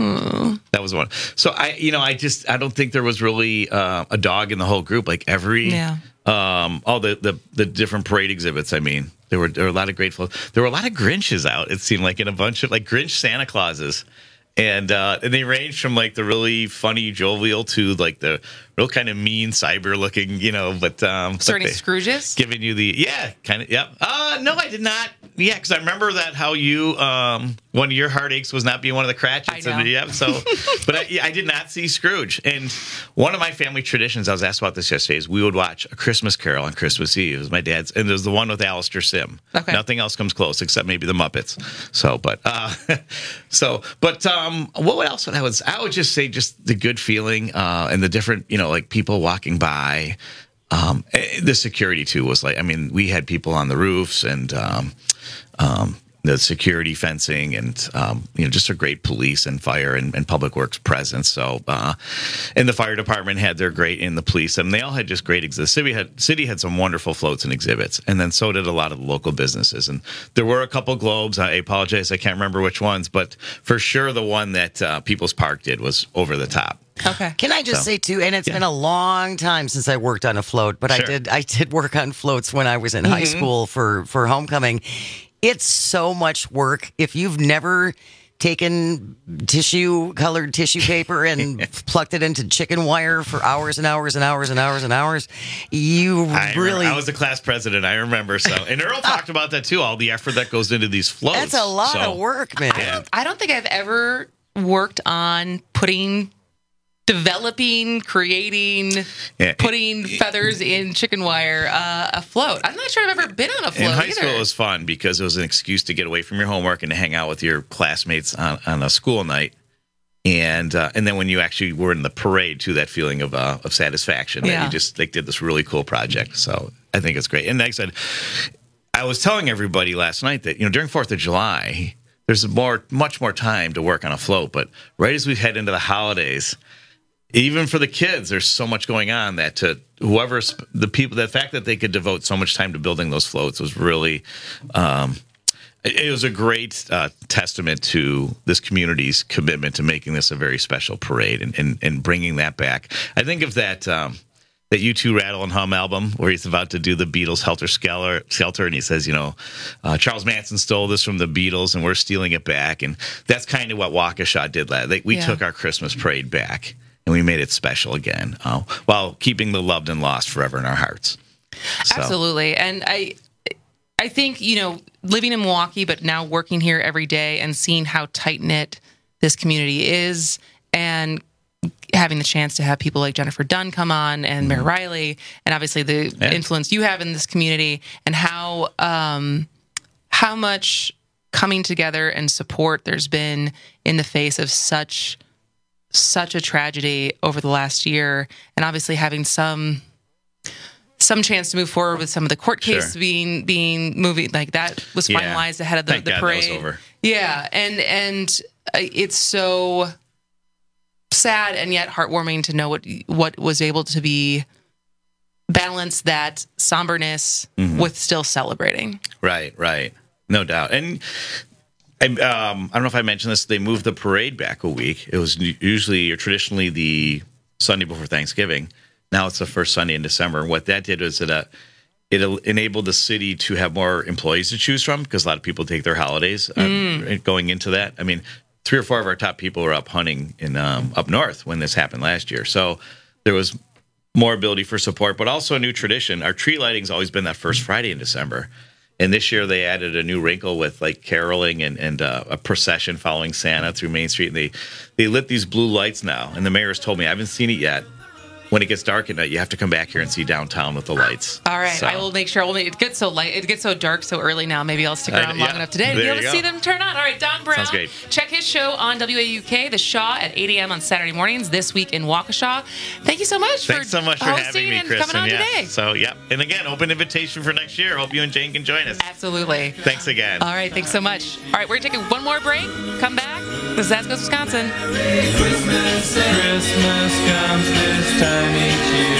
So that was one. So I, you know, I just I don't think there was really uh, a dog in the whole group. Like every, yeah. um, all the, the the different parade exhibits. I mean, there were there were a lot of great floats. There were a lot of Grinches out. It seemed like in a bunch of like Grinch Santa Clauses. And uh, and they range from like the really funny jovial to like the real kind of mean cyber looking, you know. But um, so any Scrooges giving you the yeah kind of yep. Uh, no, I did not. Yeah, because I remember that how you um one of your heartaches was not being one of the Cratchits. I know. And, yeah, so but I, yeah, I did not see Scrooge. And one of my family traditions, I was asked about this yesterday, is we would watch A Christmas Carol on Christmas Eve. It was my dad's, and it was the one with Alistair Sim. Okay. Nothing else comes close except maybe the Muppets. So, but uh, so but um, what else would I would I would just say just the good feeling uh, and the different you know like people walking by. um, the security too was like, I mean, we had people on the roofs and um, um, the security fencing and, um, you know, just a great police and fire and, and public works presence. So, uh, and the fire department had their great, and the police, and they all had just great exhibits. City had, city had some wonderful floats and exhibits, and then so did a lot of the local businesses. And there were a couple globes. I apologize, I can't remember which ones, but for sure the one that uh, People's Park did was over the top. Okay. Can I just So, say too, and it's yeah. been a long time since I worked on a float, but I Sure. did I did work on floats when I was in high Mhm. school for, for homecoming. It's so much work. If you've never taken tissue, colored tissue paper and plucked it into chicken wire for hours and hours and hours and hours and hours, you I really... remember, I was the class president, I remember. So, and Earl talked about that too, all the effort that goes into these floats. That's a lot So, of work, man. Yeah. I don't think I've ever worked on putting, developing, creating, Yeah. putting feathers in chicken wire uh, afloat. I'm not sure I've ever been on a float In high either. school, it was fun because it was an excuse to get away from your homework and to hang out with your classmates on, on a school night. And uh, and then when you actually were in the parade, too, that feeling of uh, of satisfaction that Yeah. you just like did this really cool project. So I think it's great. And like I said, I was telling everybody last night that, you know, during fourth of July, there's more, much more time to work on a float. But right as we head into the holidays, even for the kids, there's so much going on that to whoever the people, the fact that they could devote so much time to building those floats was really, um, it, it was a great uh, testament to this community's commitment to making this a very special parade and, and, and bringing that back. I think of that, um, that U two Rattle and Hum album where he's about to do the Beatles Helter Skelter, Skelter and he says, you know, uh, Charles Manson stole this from the Beatles and we're stealing it back. And that's kind of what Waukesha did. They, we Yeah. took our Christmas parade back. And we made it special again, uh, while keeping the loved and lost forever in our hearts. So, Absolutely. And I I think, you know, living in Milwaukee, but now working here every day and seeing how tight-knit this community is and having the chance to have people like Jennifer Dunn come on and Mayor Riley, and obviously the Yeah. influence you have in this community and how um, how much coming together and support there's been in the face of such such a tragedy over the last year, and obviously having some some chance to move forward with some of the court cases Sure. being being moving like that was Yeah. finalized ahead of the, Thank the God that parade. was over. Yeah, and and uh, it's so sad and yet heartwarming to know what what was able to be balance that somberness Mhm. with still celebrating. Right, right. No doubt. And I, um, I don't know if I mentioned this. They moved the parade back a week. It was usually or traditionally the Sunday before Thanksgiving. Now it's the first Sunday in December. And what that did was it, uh, it enabled the city to have more employees to choose from because a lot of people take their holidays um, Mm. going into that. I mean, three or four of our top people were up hunting in um, up north when this happened last year. So there was more ability for support, but also a new tradition. Our tree lighting's always been that first Friday in December. And this year they added a new wrinkle with like caroling and, and uh, a procession following Santa through Main Street. And they, they lit these blue lights now. And the mayor's told me, I haven't seen it yet. When it gets dark at night, you have to come back here and see downtown with the lights. All right, So- I will make sure. We'll make, it gets so light. It gets so dark so early now. Maybe I'll stick Uh, around long yeah. enough today to There be able you to go. see them turn on. All right, Don Brown. Sounds great. Check his show on W A U K, The Shaw, at eight a.m. on Saturday mornings this week in Waukesha. Thank you so much Thanks for so much for hosting having me, and Kristen. coming on yeah. today. So, yep. And again, open invitation for next year. Hope you and Jane can join us. Absolutely. Thanks again. All right, thanks so much. All right, we're taking one more break. Come back. This is As Goes Wisconsin. Christmas, Christmas comes this time each year.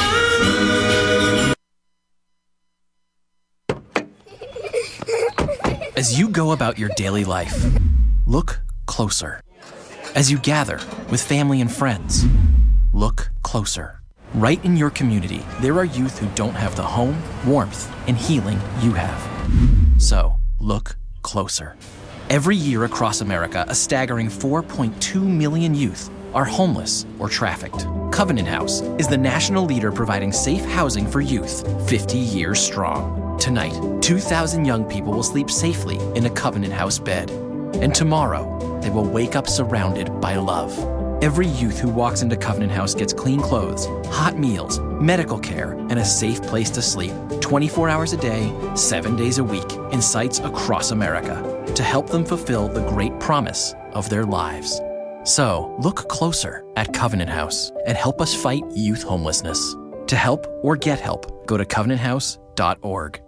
As you go about your daily life, look closer. As you gather with family and friends, look closer. Right in your community, there are youth who don't have the home, warmth, and healing you have. So, look closer. Every year across America, a staggering four point two million youth are homeless or trafficked. Covenant House is the national leader providing safe housing for youth, fifty years strong. Tonight, two thousand young people will sleep safely in a Covenant House bed. And tomorrow, they will wake up surrounded by love. Every youth who walks into Covenant House gets clean clothes, hot meals, medical care, and a safe place to sleep twenty-four hours a day, seven days a week in sites across America to help them fulfill the great promise of their lives. So, look closer at Covenant House and help us fight youth homelessness. To help or get help, go to covenant house dot org.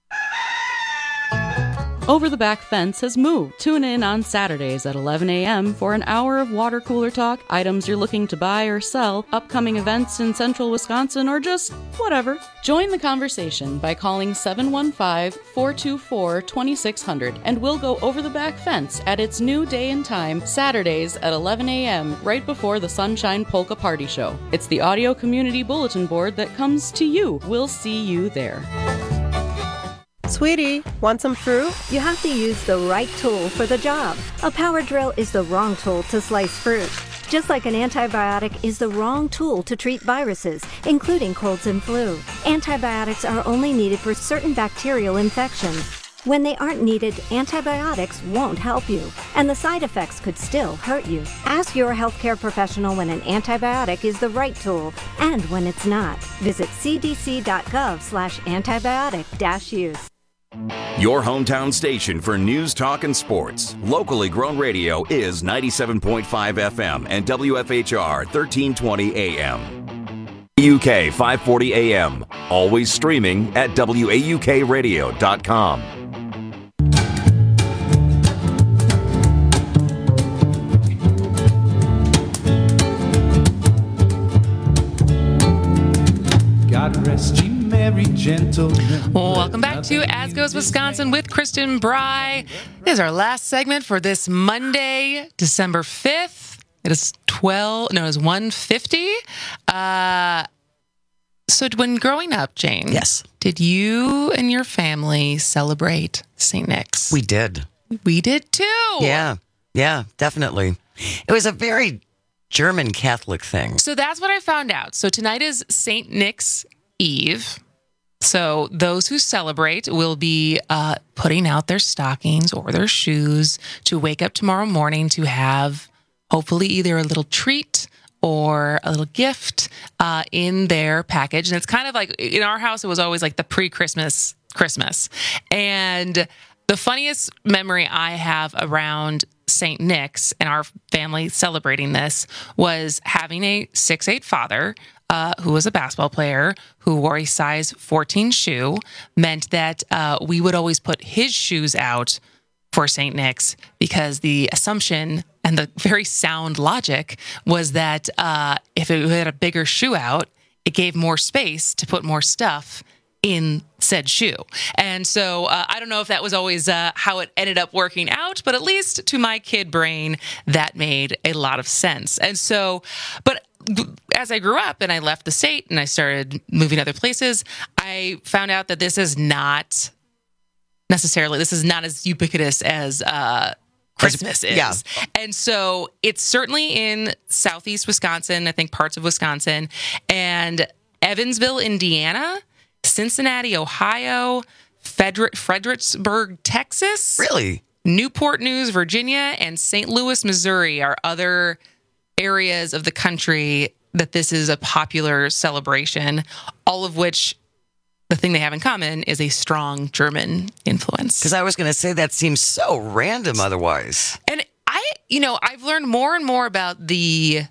Over the Back Fence has moved. Tune in on Saturdays at eleven a.m. for an hour of water cooler talk, items you're looking to buy or sell, upcoming events in central Wisconsin, or just whatever. Join the conversation by calling seven one five, four two four, two six zero zero and we'll go over the back fence at its new day and time, Saturdays at eleven a.m., right before the Sunshine Polka Party Show. It's the audio community bulletin board that comes to you. We'll see you there. Sweetie, want some fruit? You have to use the right tool for the job. A power drill is the wrong tool to slice fruit. Just like an antibiotic is the wrong tool to treat viruses, including colds and flu. Antibiotics are only needed for certain bacterial infections. When they aren't needed, antibiotics won't help you, and the side effects could still hurt you. Ask your healthcare professional when an antibiotic is the right tool and when it's not. Visit c d c dot gov slash antibiotic dash use. Your hometown station for news, talk, and sports. Locally grown radio is ninety-seven point five F M and W F H R thirteen twenty A M. U K five forty A M. Always streaming at W A U K radio dot com. God rest ye merry gentlemen. Welcome back to As Goes Wisconsin with Kristen Bry. This is our last segment for this Monday, December fifth. It is twelve, no, it is one fifty. Uh, so when growing up, Jane, yes, did you and your family celebrate Saint Nick's? We did. We did too. Yeah, yeah, definitely. It was a very German Catholic thing. So that's what I found out. So tonight is Saint Nick's Eve. So those who celebrate will be uh, putting out their stockings or their shoes to wake up tomorrow morning to have hopefully either a little treat or a little gift uh, in their package. And it's kind of like, in our house, it was always like the pre-Christmas Christmas. And the funniest memory I have around Saint Nick's and our family celebrating this was having a six eight father uh, who was a basketball player who wore a size fourteen shoe, meant that uh, we would always put his shoes out for Saint Nick's because the assumption and the very sound logic was that uh, if it had a bigger shoe out, it gave more space to put more stuff in said shoe. And so uh, I don't know if that was always uh, how it ended up working out, but at least to my kid brain, that made a lot of sense. And so, but as I grew up and I left the state and I started moving other places, I found out that this is not necessarily, this is not as ubiquitous as uh, Christmas is. Yeah. And so it's certainly in southeast Wisconsin, I think parts of Wisconsin, and Evansville, Indiana, Cincinnati, Ohio, Frederick, Fredericksburg, Texas. Really? Newport News, Virginia, and Saint Louis, Missouri are other areas of the country that this is a popular celebration, all of which the thing they have in common is a strong German influence. Because I was going to say that seems so random otherwise. And I, you know, I've learned more and more about the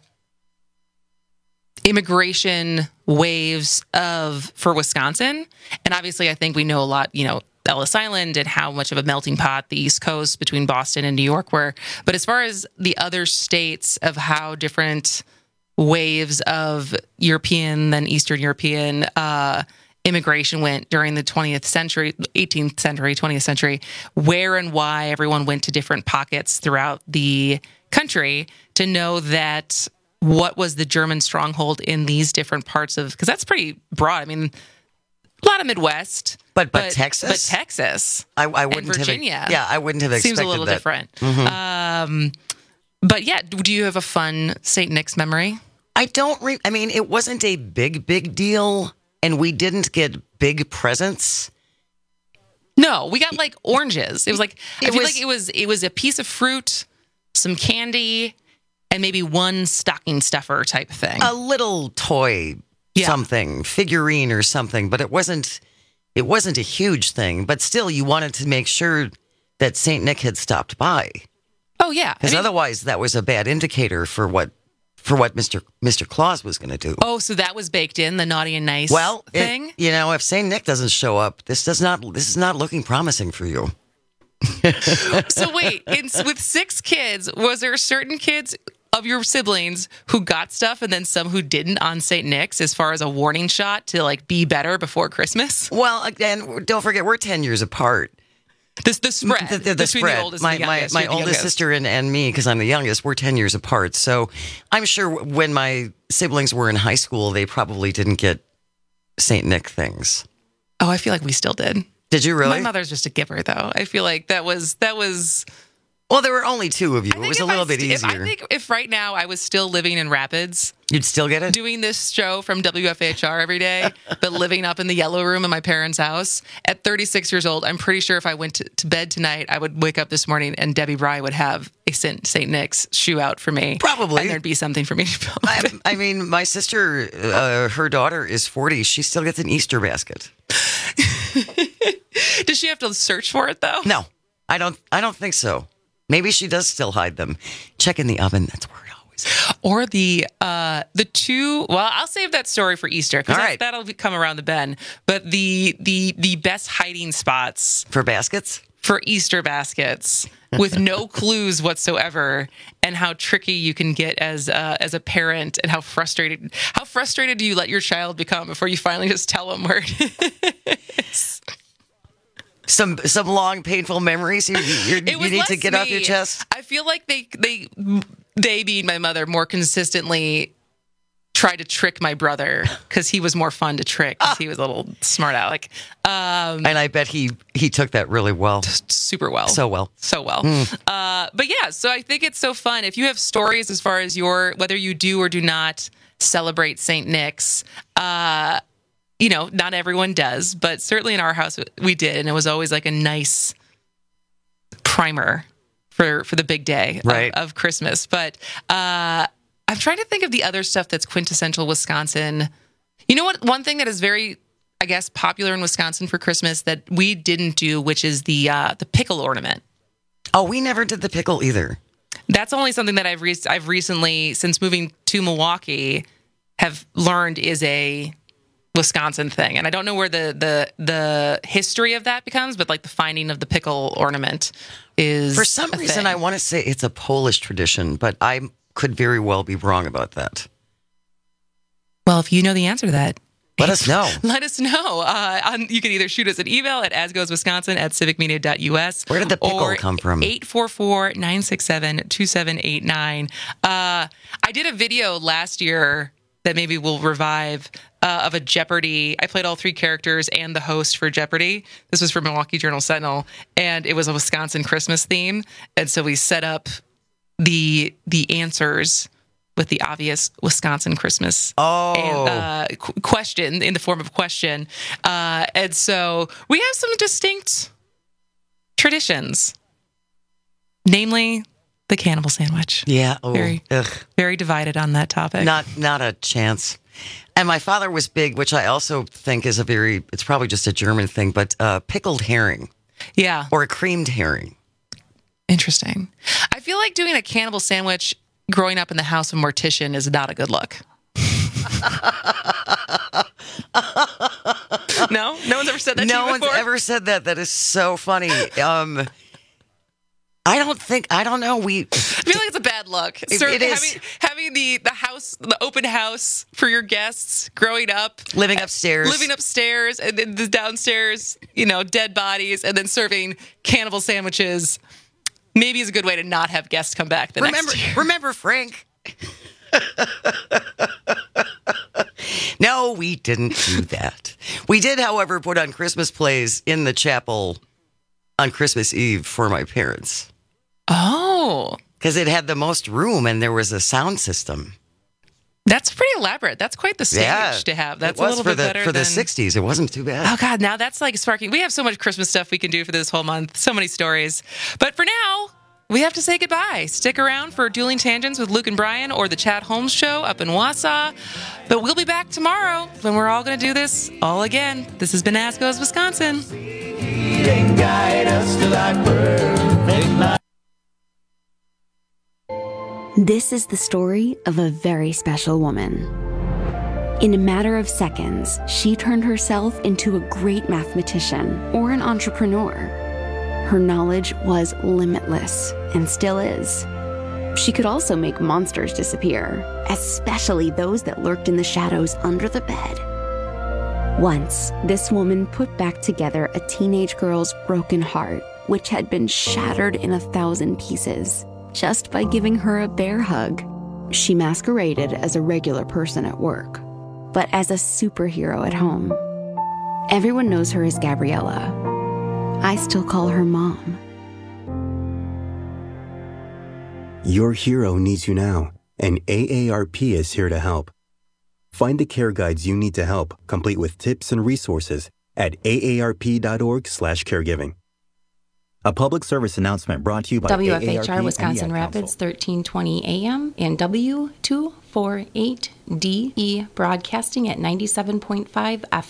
immigration waves of for Wisconsin. And obviously, I think we know a lot, you know, Ellis Island and how much of a melting pot the East Coast between Boston and New York were. But as far as the other states of how different waves of European, then Eastern European uh, immigration went during the twentieth century, eighteenth century, twentieth century, where and why everyone went to different pockets throughout the country, to know that what was the German stronghold in these different parts of, because that's pretty broad. I mean, a lot of Midwest, but but, but Texas, but Texas, I, I wouldn't and Virginia, have, yeah, I wouldn't have expected seems a little that. different. Mm-hmm. Um, but yeah, do you have a fun Saint Nick's memory? I don't. Re- I mean, it wasn't a big big deal, and we didn't get big presents. No, we got like oranges. It was like I It feel was- like it was it was a piece of fruit, some candy, and maybe one stocking stuffer type thing. A little toy, Yeah. something, figurine or something, but it wasn't. It wasn't a huge thing. But still, you wanted to make sure that Saint Nick had stopped by, Oh yeah, I because mean, otherwise, that was a bad indicator for what for what Mister Mister Claus was going to do. Oh, so that was baked in, the naughty and nice well, thing? It, you know, if Saint Nick doesn't show up, this does not. This is not looking promising for you. So wait, in, with six kids, was there certain kids of your siblings who got stuff and then some who didn't on Saint Nick's as far as a warning shot to like be better before Christmas? Well, again, don't forget, we're ten years apart. This the spread the, the, the between spread. the oldest my and the youngest. my, my the oldest youngest. sister and, and me, because I'm the youngest, we're ten years apart. So I'm sure when my siblings were in high school, they probably didn't get Saint Nick things. Oh, I feel like we still did. Did you really? My mother's just a giver, though. I feel like that was that was. Well, there were only two of you. It was a little I bit st- easier. If I think if right now I was still living in Rapids, you'd still get it? Doing this show from W F H R every day, but living up in the yellow room in my parents' house at thirty-six years old, I'm pretty sure if I went to, to bed tonight, I would wake up this morning and Debbie Bry would have a Saint Nick's shoe out for me. Probably. And there'd be something for me to fill. I, I mean, my sister, uh, her daughter is forty. She still gets an Easter basket. Does she have to search for it, though? No, I don't. I don't think so. Maybe she does still hide them. Check in the oven. That's where it always is. Or the uh, the two. Well, I'll save that story for Easter because All that, right. that'll come around the bend. But the the the best hiding spots for baskets for Easter baskets with no clues whatsoever, and how tricky you can get as uh, as a parent, and how frustrated how frustrated do you let your child become before you finally just tell them where it is. Some some long painful memories you, you, you need less to get me. off your chest. I feel like they they they being my mother more consistently tried to trick my brother because he was more fun to trick because he was a little smart aleck. Um, and I bet he he took that really well, super well, so well, so well. Mm. Uh, but yeah, so I think it's so fun. If you have stories as far as your whether you do or do not celebrate Saint Nick's. Uh, You know, not everyone does, but certainly in our house we did, and it was always like a nice primer for for the big day right. of, of Christmas. But uh, I'm trying to think of the other stuff that's quintessential Wisconsin. You know what? One thing that is very, I guess, popular in Wisconsin for Christmas that we didn't do, which is the uh, the pickle ornament. Oh, we never did the pickle either. That's only something that I've re- I've recently, since moving to Milwaukee, have learned is a Wisconsin thing. And I don't know where the, the the history of that becomes, but like the finding of the pickle ornament is For some reason, I want to say it's a Polish tradition, but I could very well be wrong about that. Well, if you know the answer to that, let us know. Let us know. Uh, on, you can either shoot us an email at asgoeswisconsin at civicmedia dot u s. Where did the pickle come from? eight four four, nine six seven, two seven eight nine. Uh, I did a video last year that maybe we'll revive uh, of a Jeopardy. I played all three characters and the host for Jeopardy. This was for Milwaukee Journal Sentinel, and it was a Wisconsin Christmas theme. And so we set up the the answers with the obvious Wisconsin Christmas oh. and, uh, qu- question in the form of question. Uh, and so we have some distinct traditions, namely the cannibal sandwich. Yeah. Oh, very, ugh. very divided on that topic. Not, not a chance. And my father was big, which I also think is a very, it's probably just a German thing, but uh, pickled herring. Yeah. Or a creamed herring. Interesting. I feel like doing a cannibal sandwich growing up in the house of mortician is not a good look. No? No one's ever said that to No you one's before? ever said that. That is so funny. Um, I don't think, I don't know. We. I feel like it's a bad look. It- Certainly it is. Having, having the, the house, the open house for your guests growing up. Living upstairs. Living upstairs and then the downstairs, you know, dead bodies and then serving cannibal sandwiches. Maybe is a good way to not have guests come back the remember, next year. Remember Frank? No, we didn't do that. We did, however, put on Christmas plays in the chapel on Christmas Eve for my parents. Oh. Because it had the most room and there was a sound system. That's pretty elaborate. That's quite the stage Yeah, to have. That's it was a little for bit the, better for than... the sixties. It wasn't too bad. Oh, God. Now that's like sparking. We have so much Christmas stuff we can do for this whole month. So many stories. But for now, we have to say goodbye. Stick around for Dueling Tangents with Luke and Brian or the Chad Holmes Show up in Wausau. But we'll be back tomorrow when we're all going to do this all again. This has been As Goes Wisconsin. Guide us to thy perfect life. This is the story of a very special woman. In a matter of seconds, she turned herself into a great mathematician or an entrepreneur. Her knowledge was limitless and still is. She could also make monsters disappear, especially those that lurked in the shadows under the bed. Once, this woman put back together a teenage girl's broken heart, which had been shattered in a thousand pieces, just by giving her a bear hug. She masqueraded as a regular person at work, but as a superhero at home. Everyone knows her as Gabriella. I still call her Mom. Your hero needs you now, and A A R P is here to help. Find the care guides you need to help, complete with tips and resources at A A R P dot org slash caregiving. A public service announcement brought to you by W F H R A A R P Wisconsin and the Ad Rapids, Council. thirteen twenty A M and W two forty-eight D E broadcasting at ninety-seven point five F M.